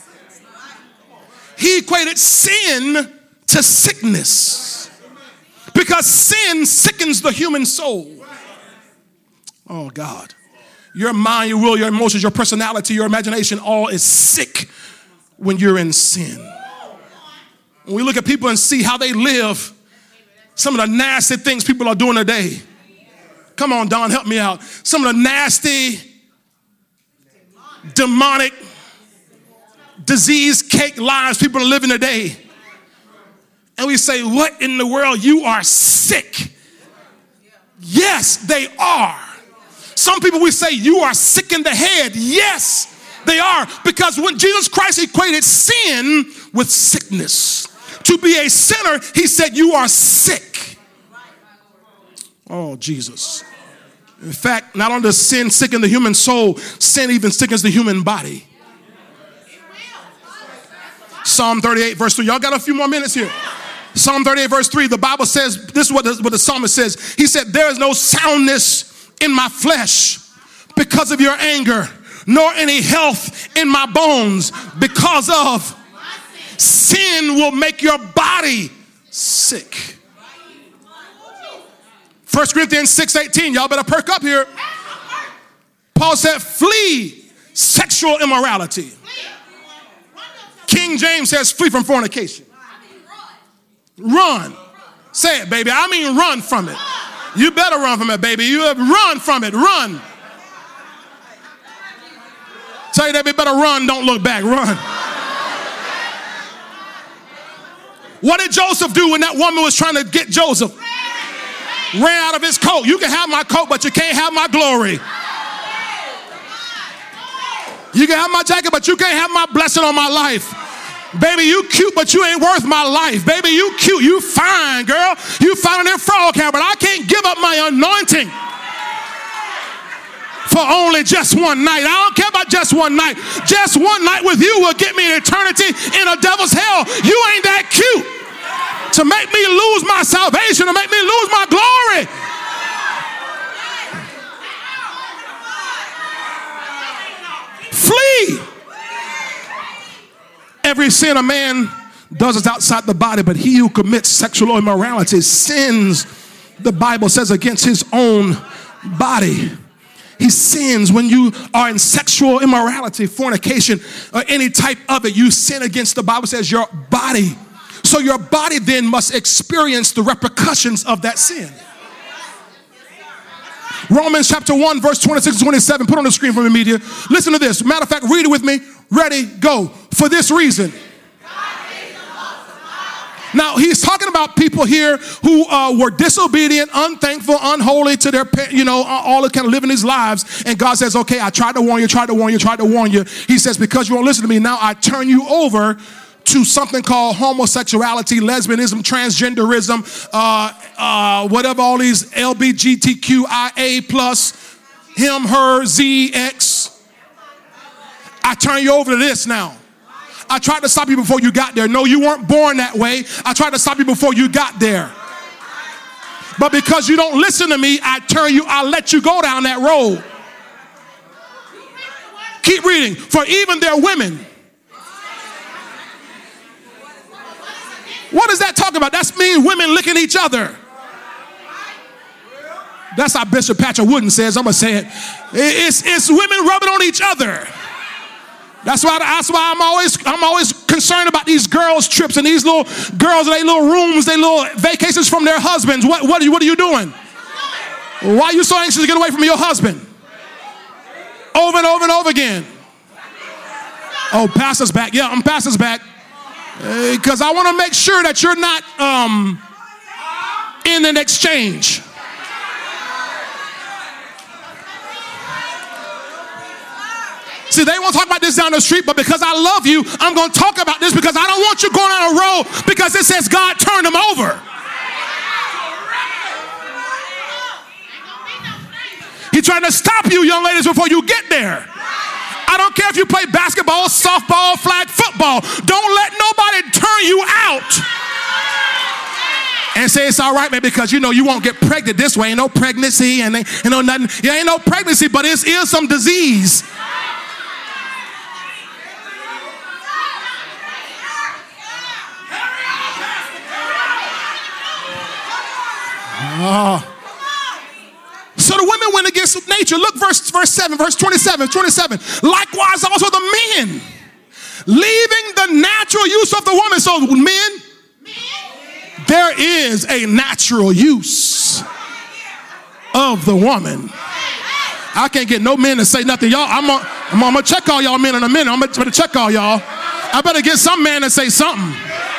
He equated sin to sickness, because sin sickens the human soul. Oh God. Your mind, your will, your emotions, your personality, your imagination, all is sick when you're in sin. When we look at people and see how they live, some of the nasty things people are doing today. Come on, Don, help me out. Some of the nasty, demonic, disease-caked lives people are living today. And we say, what in the world? You are sick. Yes, they are. Some people we say, you are sick in the head. Yes, they are. Because when Jesus Christ equated sin with sickness, to be a sinner, he said, you are sick. Oh, Jesus. In fact, not only does sin sicken the human soul, sin even sickens the human body. Psalm 38, verse 3. Y'all got a few more minutes here. Psalm 38, verse 3, the Bible says, this is what the psalmist says. He said, there is no soundness in my flesh because of your anger, nor any health in my bones because of sin will make your body sick. 1 Corinthians 6:18. Y'all better perk up here. Paul said, flee sexual immorality. King James says, flee from fornication. Run. Say it, baby. I mean, run from it. You better run from it, baby. You run from it. Run. Tell you that, baby, better run. Don't look back. Run. What did Joseph do when that woman was trying to get Joseph? Ran out of his coat. You can have my coat, but you can't have my glory. You can have my jacket, but you can't have my blessing on my life. Baby, you cute, but you ain't worth my life. Baby, you cute. You fine, girl. You fine in that frog hair, but I can't give up my anointing for only just one night. I don't care about just one night. Just one night with you will get me an eternity in a devil's hell. You ain't that cute to make me lose my salvation, to make me lose my glory. Flee. Every sin a man does is outside the body, but he who commits sexual immorality sins, the Bible says, against his own body. He sins when you are in sexual immorality, fornication, or any type of it. You sin against, the Bible says, your body. So your body then must experience the repercussions of that sin. Romans chapter 1, verse 26 and 27. Put on the screen for me, media. Listen to this. Matter of fact, read it with me. Ready, go. For this reason. Now, he's talking about people here who were disobedient, unthankful, unholy to their, all the kind of living these lives. And God says, okay, I tried to warn you, tried to warn you, tried to warn you. He says, because you won't listen to me, now I turn you over to something called homosexuality, lesbianism, transgenderism, whatever all these LGBTQIA plus, him, her, Z, X. I turn you over to this now. I tried to stop you before you got there. No, you weren't born that way. I tried to stop you before you got there. But because you don't listen to me, I let you go down that road. Keep reading. For even their women. What does that talk about? That's mean women licking each other. That's how Bishop Patrick Wooden says. I'm going to say it. It's women rubbing on each other. That's why I'm always concerned about these girls' trips and these little girls in their little rooms, their little vacations from their husbands. What are you doing? Why are you so anxious to get away from your husband? over and over and over again. Oh, pastor's back. Yeah, I'm pastor's back. Because I want to make sure that you're not in an exchange. See, they won't talk about this down the street, but because I love you, I'm going to talk about this because I don't want you going on a road because it says God turned them over. He's trying to stop you, young ladies, before you get there. I don't care if you play basketball, softball, flag football. Don't let nobody turn you out and say it's all right, man, because you know you won't get pregnant this way. Ain't no pregnancy and ain't no nothing. Yeah, ain't no pregnancy, but it is some disease. So the women went against nature. Look, verse 7, verse 27. Likewise also the men, leaving the natural use of the woman. So men, there is a natural use of the woman. I can't get no men to say nothing. Y'all, I'm gonna check all y'all men in a minute. I'm gonna check all y'all. I better get some man to say something.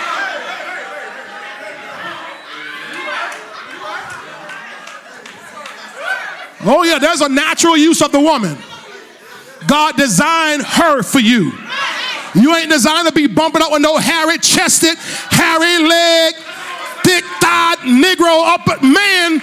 Oh yeah, there's a natural use of the woman. God designed her for you. You ain't designed to be bumping up with no hairy chested, hairy leg, thick thighed Negro up man.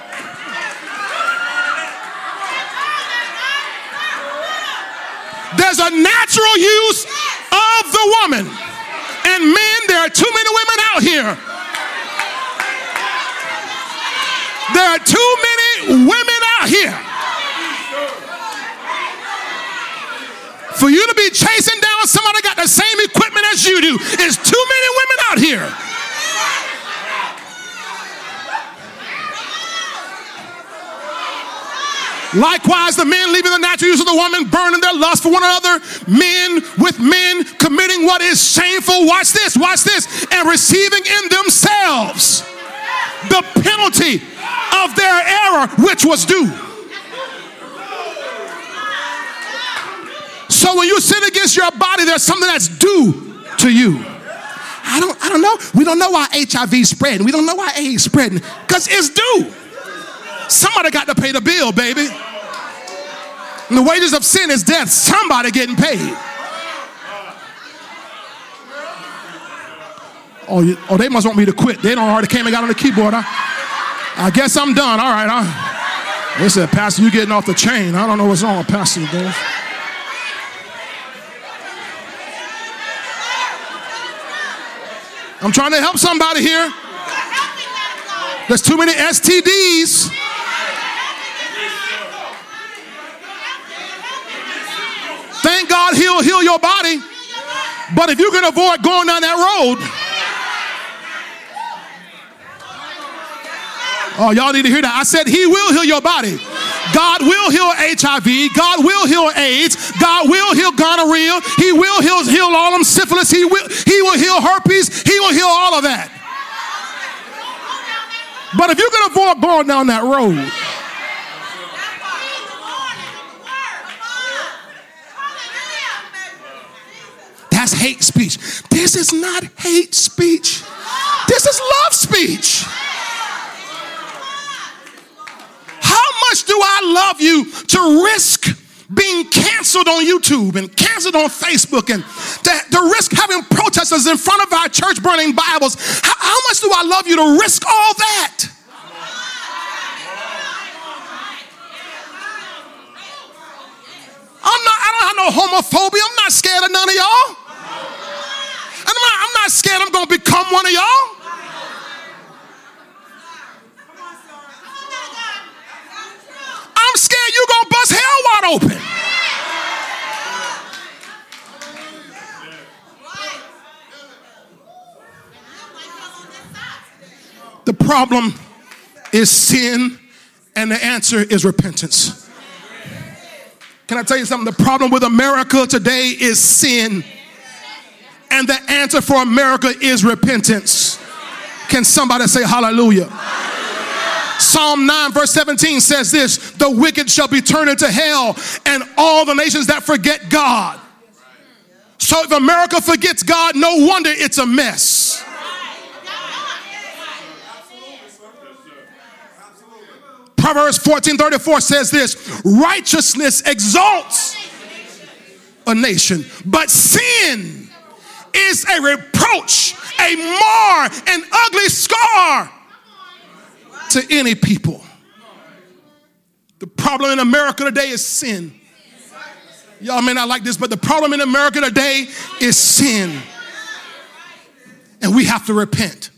There's a natural use of the woman. And men, there are too many women out here. There are too many women out here for you to be chasing down somebody got the same equipment as you do. There's too many women out here. Likewise, the men leaving the natural use of the woman, burning their lust for one another, men with men committing what is shameful. Watch this, and receiving in themselves the penalty of their error which was due. So when you sin against your body, there's something that's due to you. I don't know. We don't know why HIV's spreading. We don't know why AIDS spreading, because it's due. Somebody got to pay the bill, baby. And the wages of sin is death. Somebody getting paid. Oh, they must want me to quit. They don't already came and got on the keyboard. I guess I'm done. All right. They said, Pastor, you getting off the chain. I don't know what's wrong with Pastor Dave. I'm trying to help somebody here. There's too many STDs. Thank God he'll heal your body. But if you can avoid going down that road, oh, y'all need to hear that. I said he will heal your body. God will heal HIV. God will heal AIDS. God will heal gonorrhea. He will heal all them syphilis. He will heal herpes. He will heal all of that. But if you can avoid going down that road, that's hate speech. This is not hate speech. This is love speech. How much do I love you to risk being canceled on YouTube and canceled on Facebook and to risk having protesters in front of our church burning Bibles? How much do I love you to risk all that? I don't have no homophobia. I'm not scared of none of y'all. I'm not scared I'm going to become one of y'all. I'm scared you're going to bust hell wide open. The problem is sin, and the answer is repentance. Can I tell you something? The problem with America today is sin, and the answer for America is repentance. Can somebody say hallelujah? Psalm 9 verse 17 says this: the wicked shall be turned into hell, and all the nations that forget God. So if America forgets God, no wonder it's a mess. Proverbs 14:34 says this: righteousness exalts a nation, but sin is a reproach, a mar, an ugly scar to any people. The problem in America today is sin. Y'all may not like this, but the problem in America today is sin. And we have to repent.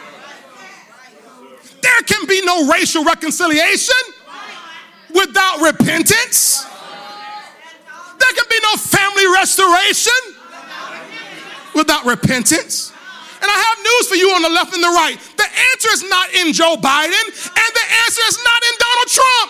There can be no racial reconciliation without repentance. There can be no family restoration without repentance. And I have news for you on the left and the right. The answer is not in Joe Biden, and the answer is not in Donald Trump.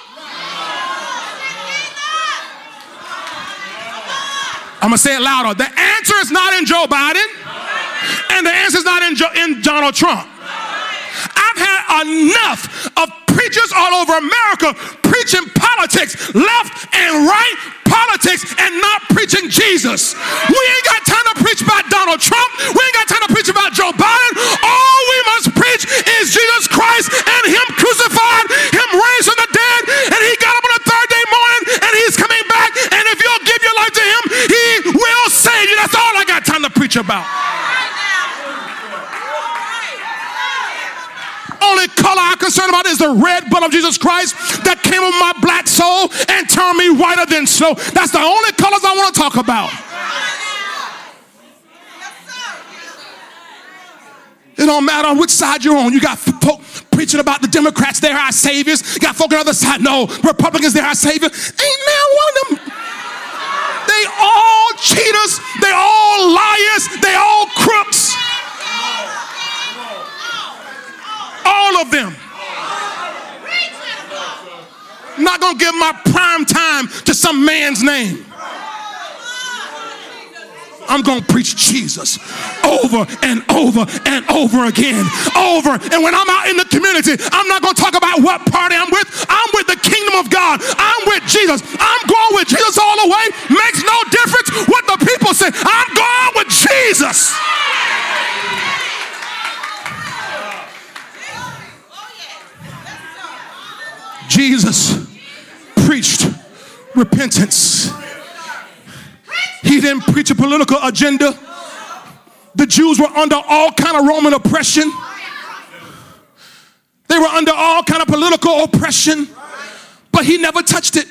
I'm going to say it louder. The answer is not in Joe Biden, and the answer is not in Donald Trump. I've had enough of preachers all over America preaching politics, left and right politics, and not preaching Jesus. We ain't got time to preach about Donald Trump. We ain't got time to preach about Joe Biden. All we must preach is Jesus Christ and him crucified, him raised from the dead, and he got up on the third day morning, and he's coming back, and if you'll give your life to him, he will save you. That's all I got time to preach about. Only color I'm concerned about is the red blood of Jesus Christ that came on my black soul and turned me whiter than snow. That's the only colors I want to talk about. It don't matter on which side you're on. You got folk preaching about the Democrats, they're our saviors. You got folk on the other side, no, Republicans, they're our savior. Ain't now one of them. They all cheaters. They all liars. They all crooks. All of them. I'm not going to give my prime time to some man's name. I'm going to preach Jesus over and over and over again. Over. And when I'm out in the community, I'm not going to talk about what party I'm with. I'm with the kingdom of God. I'm with Jesus. I'm going with Jesus all the way. Makes no difference what the people say. I'm going with Jesus. Jesus preached repentance. He didn't preach a political agenda. The Jews were under all kind of Roman oppression. They were under all kind of political oppression, but he never touched it.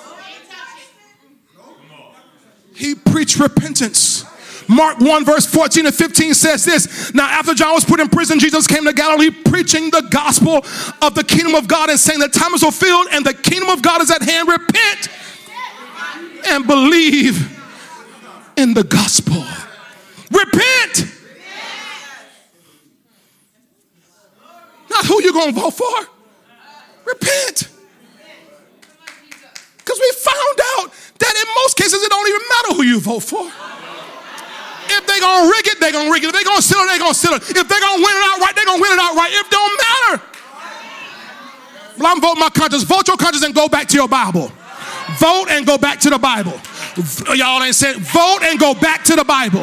He preached repentance. Mark 1 verse 14 and 15 says this: now after John was put in prison, Jesus came to Galilee preaching the gospel of the kingdom of God and saying the time is fulfilled and the kingdom of God is at hand. Repent and believe in the gospel. Repent. Not who you're going to vote for. Repent. Because we found out that in most cases it don't even matter who you vote for. If they're going to rig it, they're going to rig it. If they're going to steal it, they're going to steal it. If they're going to win it outright, they're going to win it outright. It don't matter. Well, I'm voting my conscience. Vote your conscience and go back to your Bible. Vote and go back to the Bible. Y'all ain't saying vote and go back to the Bible.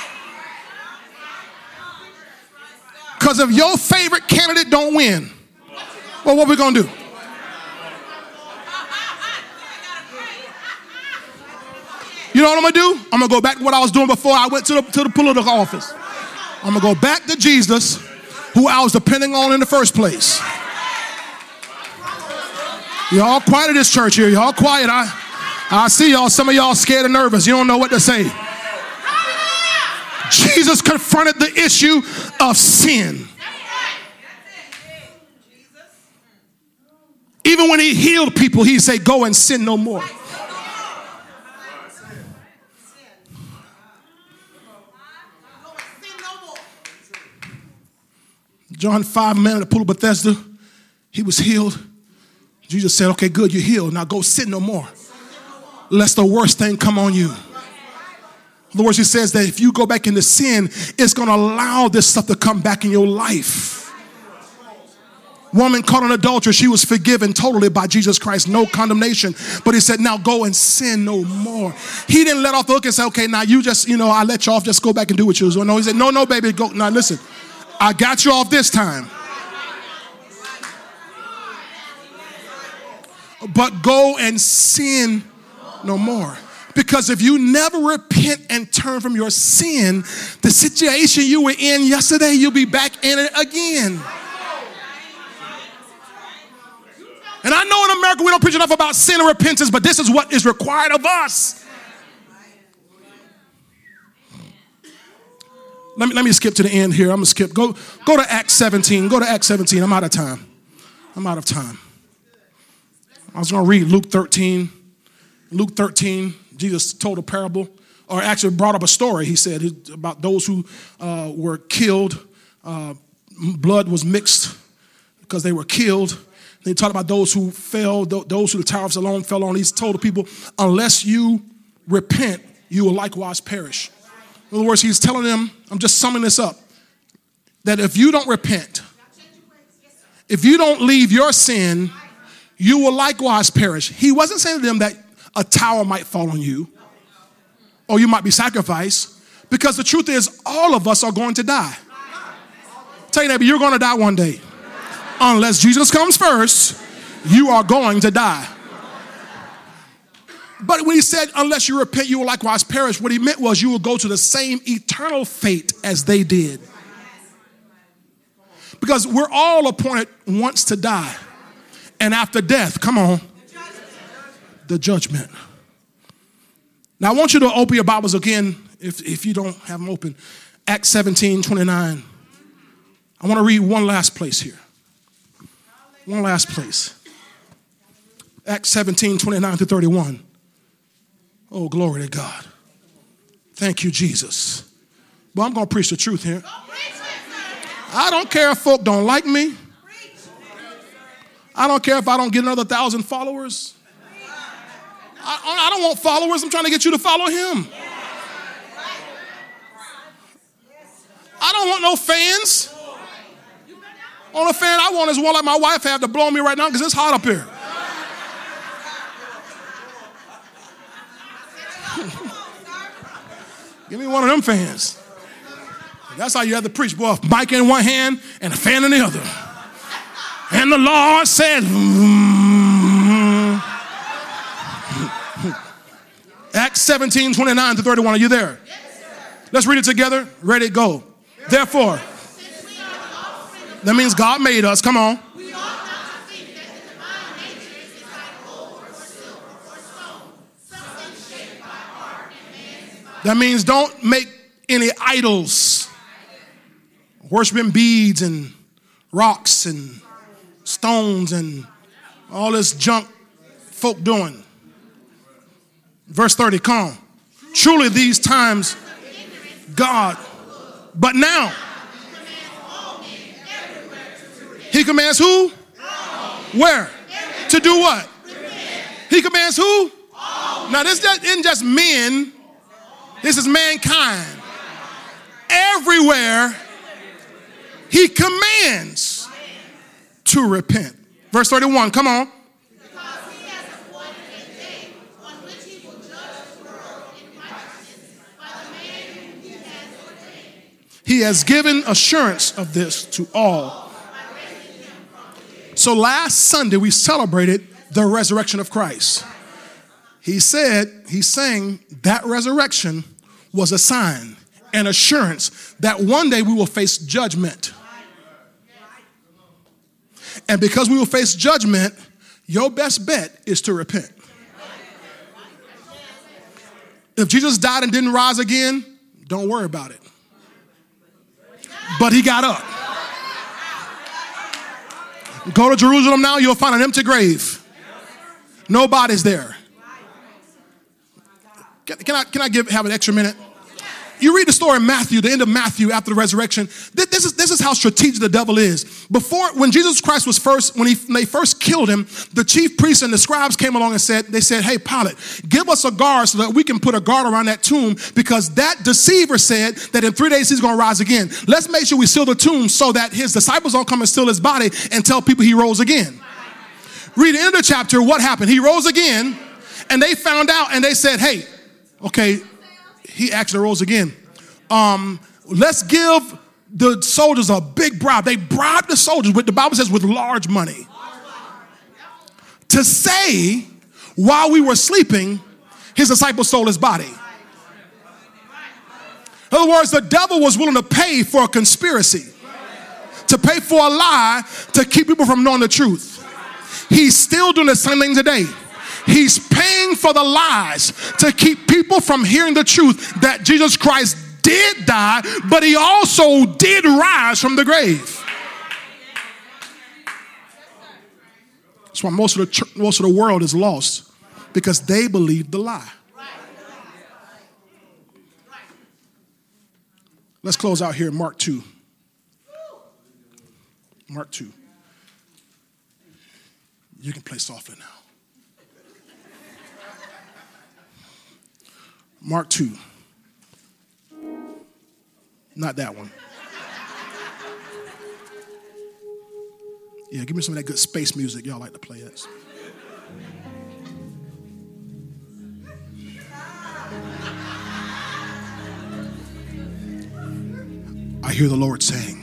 Because if your favorite candidate don't win, well, what we going to do? You know what I'm going to do? I'm going to go back to what I was doing before I went to the political office. I'm going to go back to Jesus, who I was depending on in the first place. Y'all quiet at this church here. Y'all quiet. I see y'all. Some of y'all scared and nervous. You don't know what to say. Jesus confronted the issue of sin. Even when he healed people, he said, go and sin no more. John 5, man at the pool of Bethesda, he was healed. Jesus said, okay, good, you're healed. Now go sin no more, lest the worst thing come on you. In other words, he says that if you go back into sin, it's going to allow this stuff to come back in your life. Woman caught in adultery, she was forgiven totally by Jesus Christ. No condemnation. But he said, now go and sin no more. He didn't let off the hook and say, okay, now you just, I let you off. Just go back and do what you was doing. No, he said, no, baby, go. Now listen, I got you off this time. But go and sin no more. Because if you never repent and turn from your sin, the situation you were in yesterday, you'll be back in it again. And I know in America we don't preach enough about sin and repentance, but this is what is required of us. Let me skip to the end here. I'm going to skip. Go to Acts 17. Go to Acts 17. I'm out of time. I was going to read Luke 13. Luke 13, Jesus told a parable, or actually brought up a story. He said about those who were killed. Blood was mixed because they were killed. He talked about those who fell, those who the Tower of Siloam fell on. He told the people, unless you repent, you will likewise perish. In other words, he's telling them, I'm just summing this up, that if you don't repent, if you don't leave your sin, you will likewise perish. He wasn't saying to them that a tower might fall on you or you might be sacrificed, because the truth is all of us are going to die. Tell your neighbor, you're going to die one day. Unless Jesus comes first, you are going to die. But when he said, unless you repent, you will likewise perish, what he meant was you will go to the same eternal fate as they did. Because we're all appointed once to die. And after death, come on, the judgment. Now I want you to open your Bibles again, if you don't have them open. Acts 17:29. I want to read one last place here. One last place. Acts 17:29-31. Oh, glory to God. Thank you, Jesus. Well, I'm going to preach the truth here. I don't care if folk don't like me. I don't care if I don't get another 1,000 followers. I don't want followers. I'm trying to get you to follow him. I don't want no fans. Only fan I want is one like my wife have to blow me right now because it's hot up here. Give me one of them fans. That's how you have to preach, boy. A mic in one hand and a fan in the other. And the Lord said, Acts 17:29-31. Are you there? Let's read it together. Ready, go. Therefore, that means God made us. Come on. That means don't make any idols, worshiping beads and rocks and stones and all this junk folk doing. Verse 30, come on. Truly these times, God, but now, he commands who? Where? To do what? He commands who? Now this isn't just men. This is mankind. Everywhere he commands to repent. Verse 31, come on. Because he has appointed a day on which he will judge the world in righteousness by the man whom he has ordained. He has given assurance of this to all. So last Sunday we celebrated the resurrection of Christ. He's saying that resurrection was a sign, an assurance that one day we will face judgment. And because we will face judgment, your best bet is to repent. If Jesus died and didn't rise again, don't worry about it. But he got up. Go to Jerusalem now, you'll find an empty grave. Nobody's there. Can I have an extra minute? You read the story in Matthew, the end of Matthew after the resurrection. This is how strategic the devil is. Before, when Jesus Christ was when they first killed him, the chief priests and the scribes came along and said, hey, Pilate, give us a guard so that we can put a guard around that tomb, because that deceiver said that in 3 days he's going to rise again. Let's make sure we seal the tomb so that his disciples don't come and steal his body and tell people he rose again. Read the end of the chapter, what happened? He rose again, and they found out, and they said, hey, okay, he actually rose again. Let's give the soldiers a big bribe. They bribed the soldiers with, the Bible says, with large money, to say while we were sleeping, his disciples stole his body. In other words, the devil was willing to pay for a conspiracy, to pay for a lie, to keep people from knowing the truth. He's still doing the same thing today. He's paying for the lies to keep people from hearing the truth that Jesus Christ did die, but he also did rise from the grave. That's why most of the world is lost, because they believe the lie. Let's close out here in Mark 2. Mark 2. You can play softly now. Mark 2. Not that one. Yeah, give me some of that good space music y'all like to play. That. I hear the Lord saying.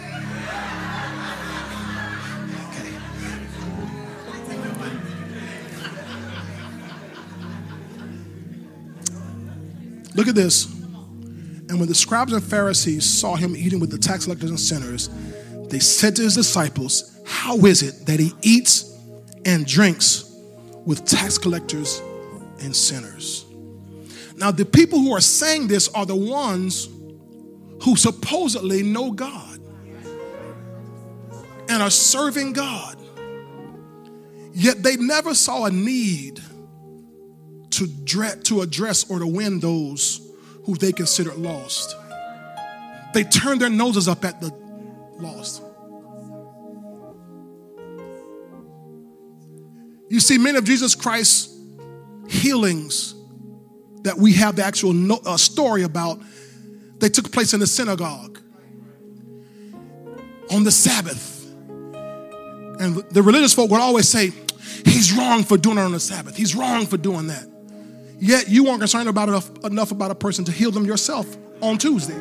Look at this. And when the scribes and Pharisees saw him eating with the tax collectors and sinners, they said to his disciples, how is it that he eats and drinks with tax collectors and sinners? Now, the people who are saying this are the ones who supposedly know God and are serving God. Yet they never saw a need to address or to win those who they considered lost. They turned their noses up at the lost. You see, many of Jesus Christ's healings that we have the actual story about, they took place in the synagogue on the Sabbath. And the religious folk would always say, he's wrong for doing it on the Sabbath. He's wrong for doing that. Yet you weren't concerned about enough about a person to heal them yourself on Tuesday.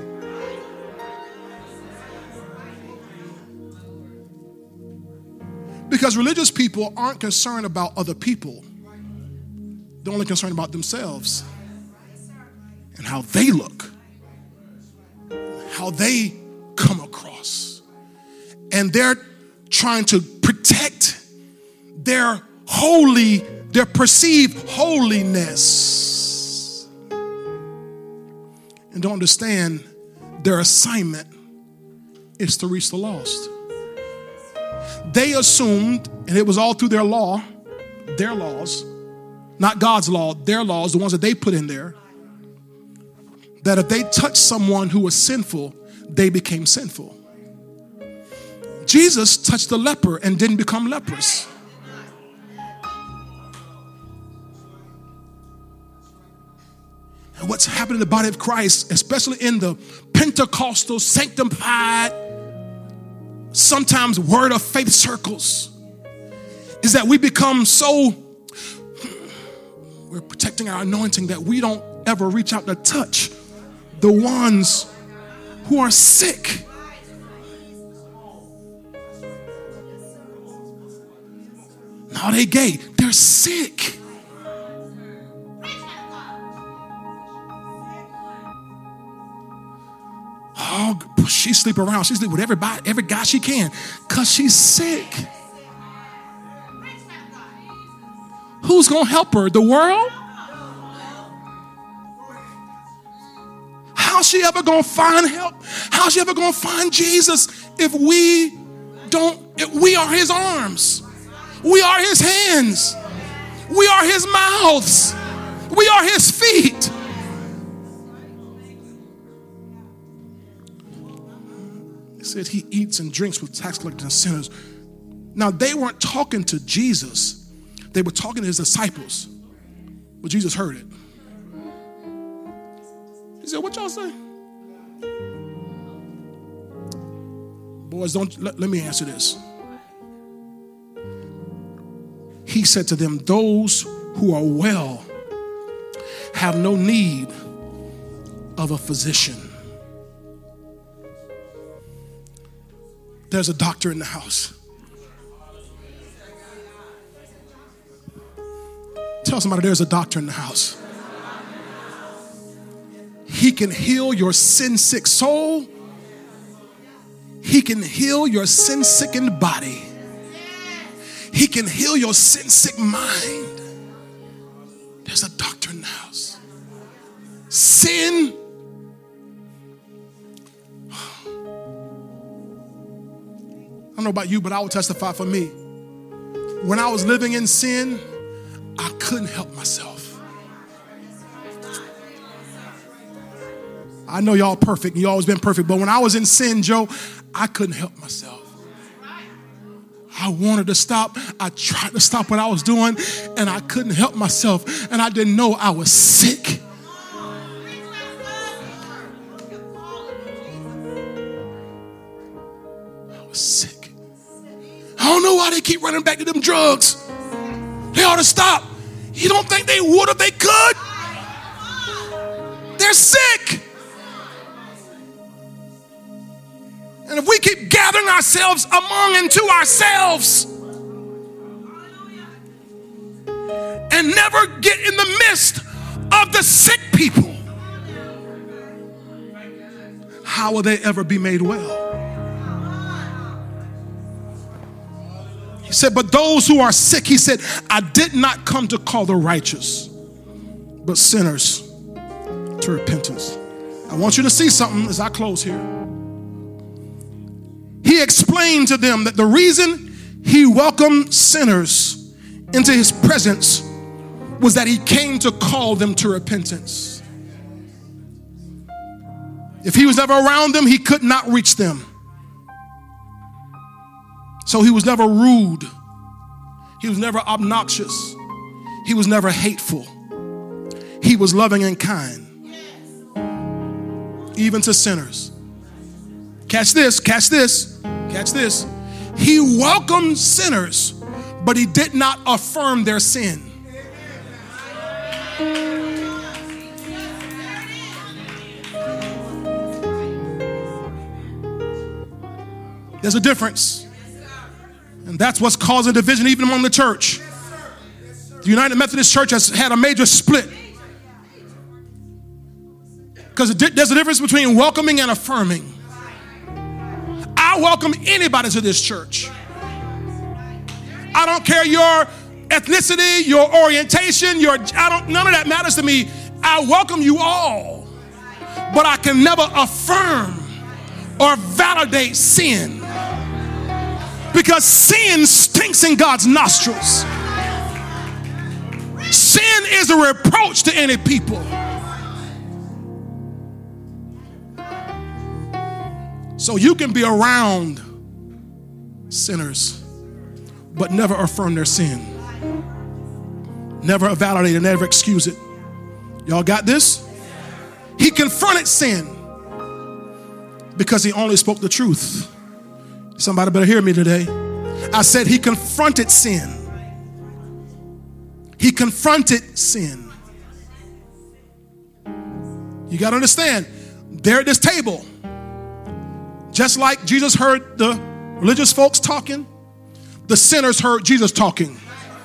Because religious people aren't concerned about other people. They're only concerned about themselves and how they look, how they come across. And they're trying to protect their perceived holiness, and don't understand their assignment is to reach the lost. They assumed, and it was all through their laws, not God's law, their laws, the ones that they put in there, that if they touched someone who was sinful, they became sinful. Jesus touched the leper and didn't become leprous. And what's happening in the body of Christ, especially in the Pentecostal, sanctified, sometimes word of faith circles, is that we become we're protecting our anointing that we don't ever reach out to touch the ones who are sick. No, they gay. They're sick. Oh, she sleep around. She sleep with every guy she can because she's sick. Who's going to help her? The world? How's she ever going to find help? How's she ever going to find Jesus if we are his arms? We are his hands. We are his mouths. We are his feet. It said he eats and drinks with tax collectors and sinners. Now, they weren't talking to Jesus. They were talking to his disciples. But Jesus heard it. He said, what y'all say? Boys, let me answer this. He said to them, those who are well have no need of a physician. There's a doctor in the house. Tell somebody there's a doctor in the house. He can heal your sin-sick soul. He can heal your sin-sickened body. He can heal your sin-sick mind. There's a doctor in the house. Sin. I don't know about you, but I will testify for me. When I was living in sin, I couldn't help myself. I know y'all perfect, and you always been perfect, but when I was in sin, Joe, I couldn't help myself. I wanted to stop. I tried to stop what I was doing, and I couldn't help myself, and I didn't know I was sick. I was sick. I don't know why they keep running back to them drugs. They ought to stop. You don't think they would if they could? They're sick. And if we keep gathering ourselves among and to ourselves and never get in the midst of the sick people, how will they ever be made well? He said, but those who are sick, he said, I did not come to call the righteous, but sinners to repentance. I want you to see something as I close here. He explained to them that the reason he welcomed sinners into his presence was that he came to call them to repentance. If he was never around them, he could not reach them. So he was never rude. He was never obnoxious. He was never hateful. He was loving and kind, even to sinners. Catch this, catch this, catch this. He welcomed sinners, but he did not affirm their sin. There's a difference. And that's what's causing division even among the church. The United Methodist Church has had a major split. Because there's a difference between welcoming and affirming. I welcome anybody to this church. I don't care your ethnicity, your orientation, none of that matters to me. I welcome you all. But I can never affirm or validate sin. Because sin stinks in God's nostrils. Sin is a reproach to any people. So you can be around sinners, but never affirm their sin. Never validate it, never excuse it. Y'all got this? He confronted sin because he only spoke the truth. Somebody better hear me today. I said he confronted sin. He confronted sin. You got to understand, there at this table, just like Jesus heard the religious folks talking, the sinners heard Jesus talking.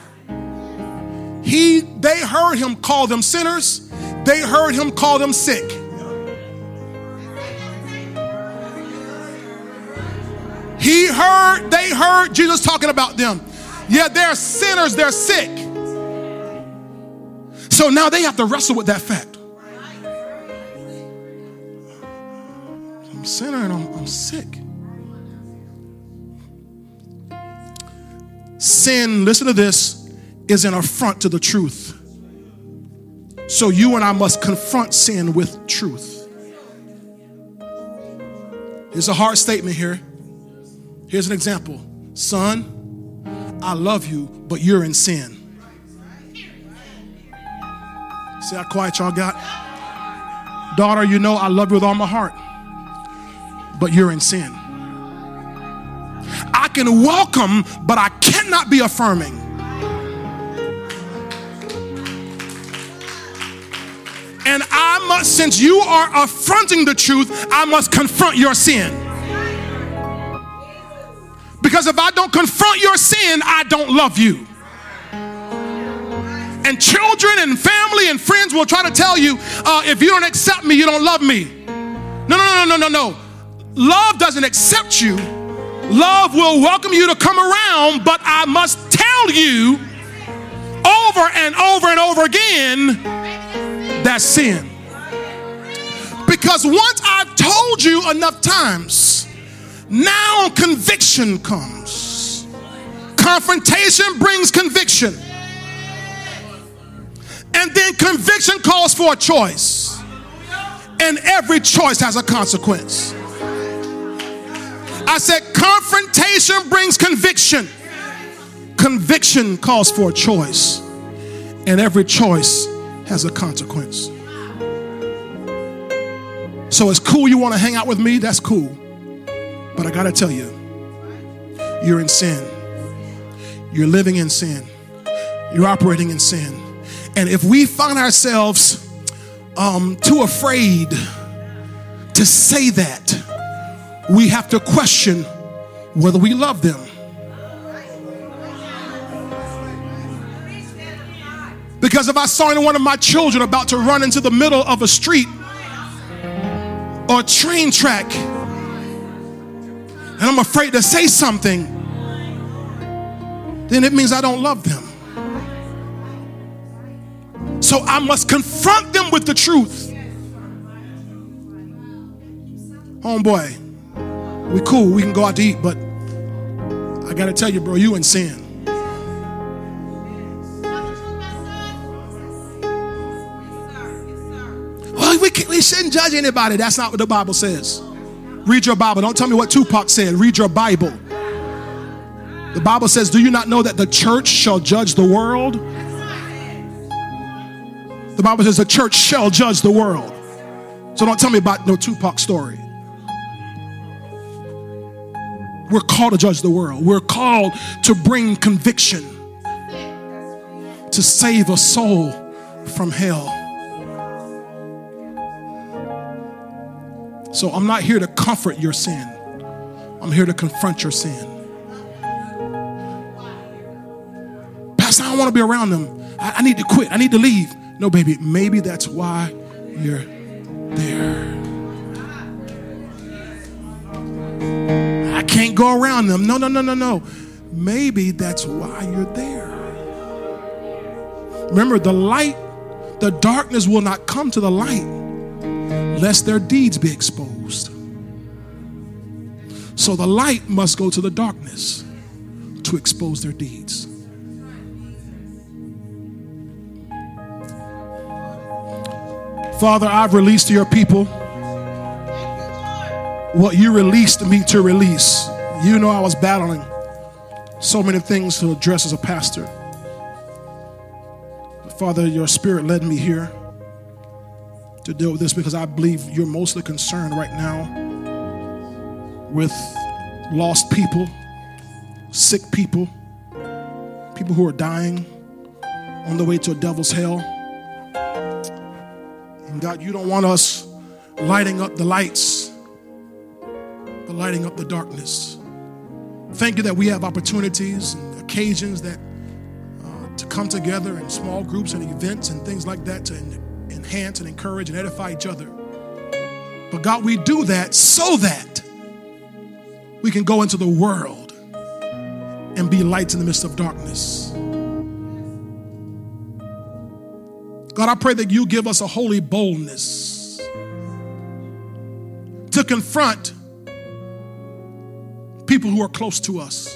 They heard him call them sinners. They heard him call them sick. They heard Jesus talking about them. Yeah, they're sinners, they're sick. So now they have to wrestle with that fact. I'm a sinner and I'm sick. Sin, listen to this, is an affront to the truth. So you and I must confront sin with truth. Here's a hard statement here. Here's an example. Son, I love you, but you're in sin. See how quiet y'all got? Daughter, you know I love you with all my heart, but you're in sin. I can welcome, but I cannot be affirming. And I must, since you are affronting the truth, I must confront your sin. Because if I don't confront your sin, I don't love you. And children and family and friends will try to tell you, if you don't accept me, you don't love me. No. Love doesn't accept you. Love will welcome you to come around, but I must tell you over and over and over again, that's sin. Because once I've told you enough times, now conviction comes. Confrontation brings conviction. And then conviction calls for a choice. And every choice has a consequence. I said confrontation brings conviction. Conviction calls for a choice. And every choice has a consequence. So it's cool you want to hang out with me, that's cool. But I got to tell you, you're in sin. You're living in sin. You're operating in sin. And if we find ourselves too afraid to say that, we have to question whether we love them. Because if I saw any one of my children about to run into the middle of a street or a train track, and I'm afraid to say something, then it means I don't love them. So I must confront them with the truth. Homeboy, we cool, we can go out to eat, but I gotta tell you, bro, you in sin. Well, we shouldn't judge anybody. That's not what the Bible says. Read your Bible. Don't tell me what Tupac said. Read your Bible. The Bible says, do you not know that the church shall judge the world? The Bible says the church shall judge the world. So don't tell me about no Tupac story. We're called to judge the world. We're called to bring conviction, to save a soul from hell. So I'm not here to comfort your sin. I'm here to confront your sin. Pastor, I don't want to be around them. I need to quit. I need to leave. No, baby, maybe that's why you're there. I can't go around them. No. Maybe that's why you're there. Remember, the darkness will not come to the light lest their deeds be exposed. So the light must go to the darkness to expose their deeds. Father, I've released to your people what you released me to release. You know I was battling so many things to address as a pastor. But Father, your spirit led me here to deal with this because I believe you're mostly concerned right now with lost people, sick people, people who are dying on the way to a devil's hell. And God, you don't want us lighting up the lights, but lighting up the darkness. Thank you that we have opportunities and occasions that to come together in small groups and events and things like that to enhance and encourage and edify each other. But God, we do that so that we can go into the world and be lights in the midst of darkness. God, I pray that you give us a holy boldness to confront people who are close to us.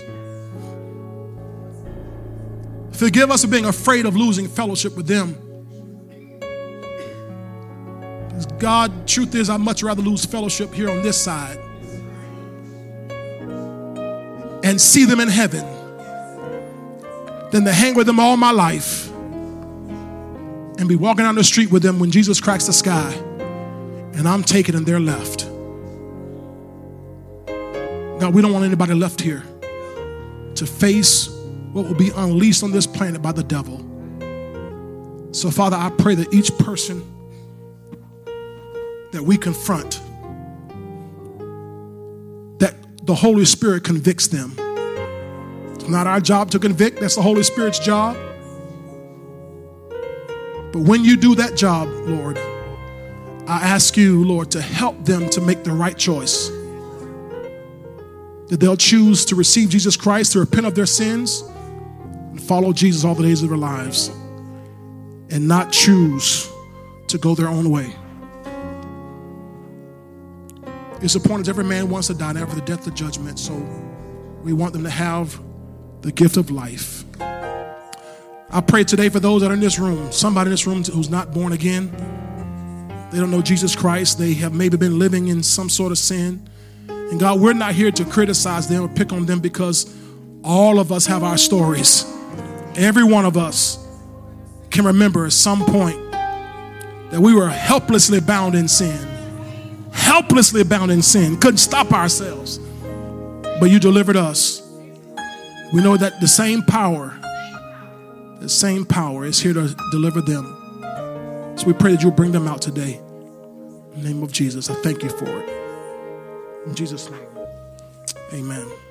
Forgive us for being afraid of losing fellowship with them. Because God, truth is, I'd much rather lose fellowship here on this side and see them in heaven than to hang with them all my life and be walking down the street with them when Jesus cracks the sky and I'm taken and they're left. God, we don't want anybody left here to face what will be unleashed on this planet by the devil. So, Father, I pray that each person that we confront, that the Holy Spirit convicts them. It's not our job to convict, that's the Holy Spirit's job. But when you do that job, Lord, I ask you, Lord, to help them to make the right choice. That they'll choose to receive Jesus Christ, to repent of their sins, and follow Jesus all the days of their lives, and not choose to go their own way. It's appointed every man wants to die, and after the death of judgment, so we want them to have the gift of life. I pray today for those that are in this room, somebody in this room who's not born again. They don't know Jesus Christ. They have maybe been living in some sort of sin. And God, we're not here to criticize them or pick on them, because all of us have our stories. Every one of us can remember at some point that we were helplessly bound in sin. Helplessly bound in sin. Couldn't stop ourselves. But you delivered us. We know that the same power is here to deliver them. So we pray that you'll bring them out today. In the name of Jesus, I thank you for it. In Jesus' name, amen.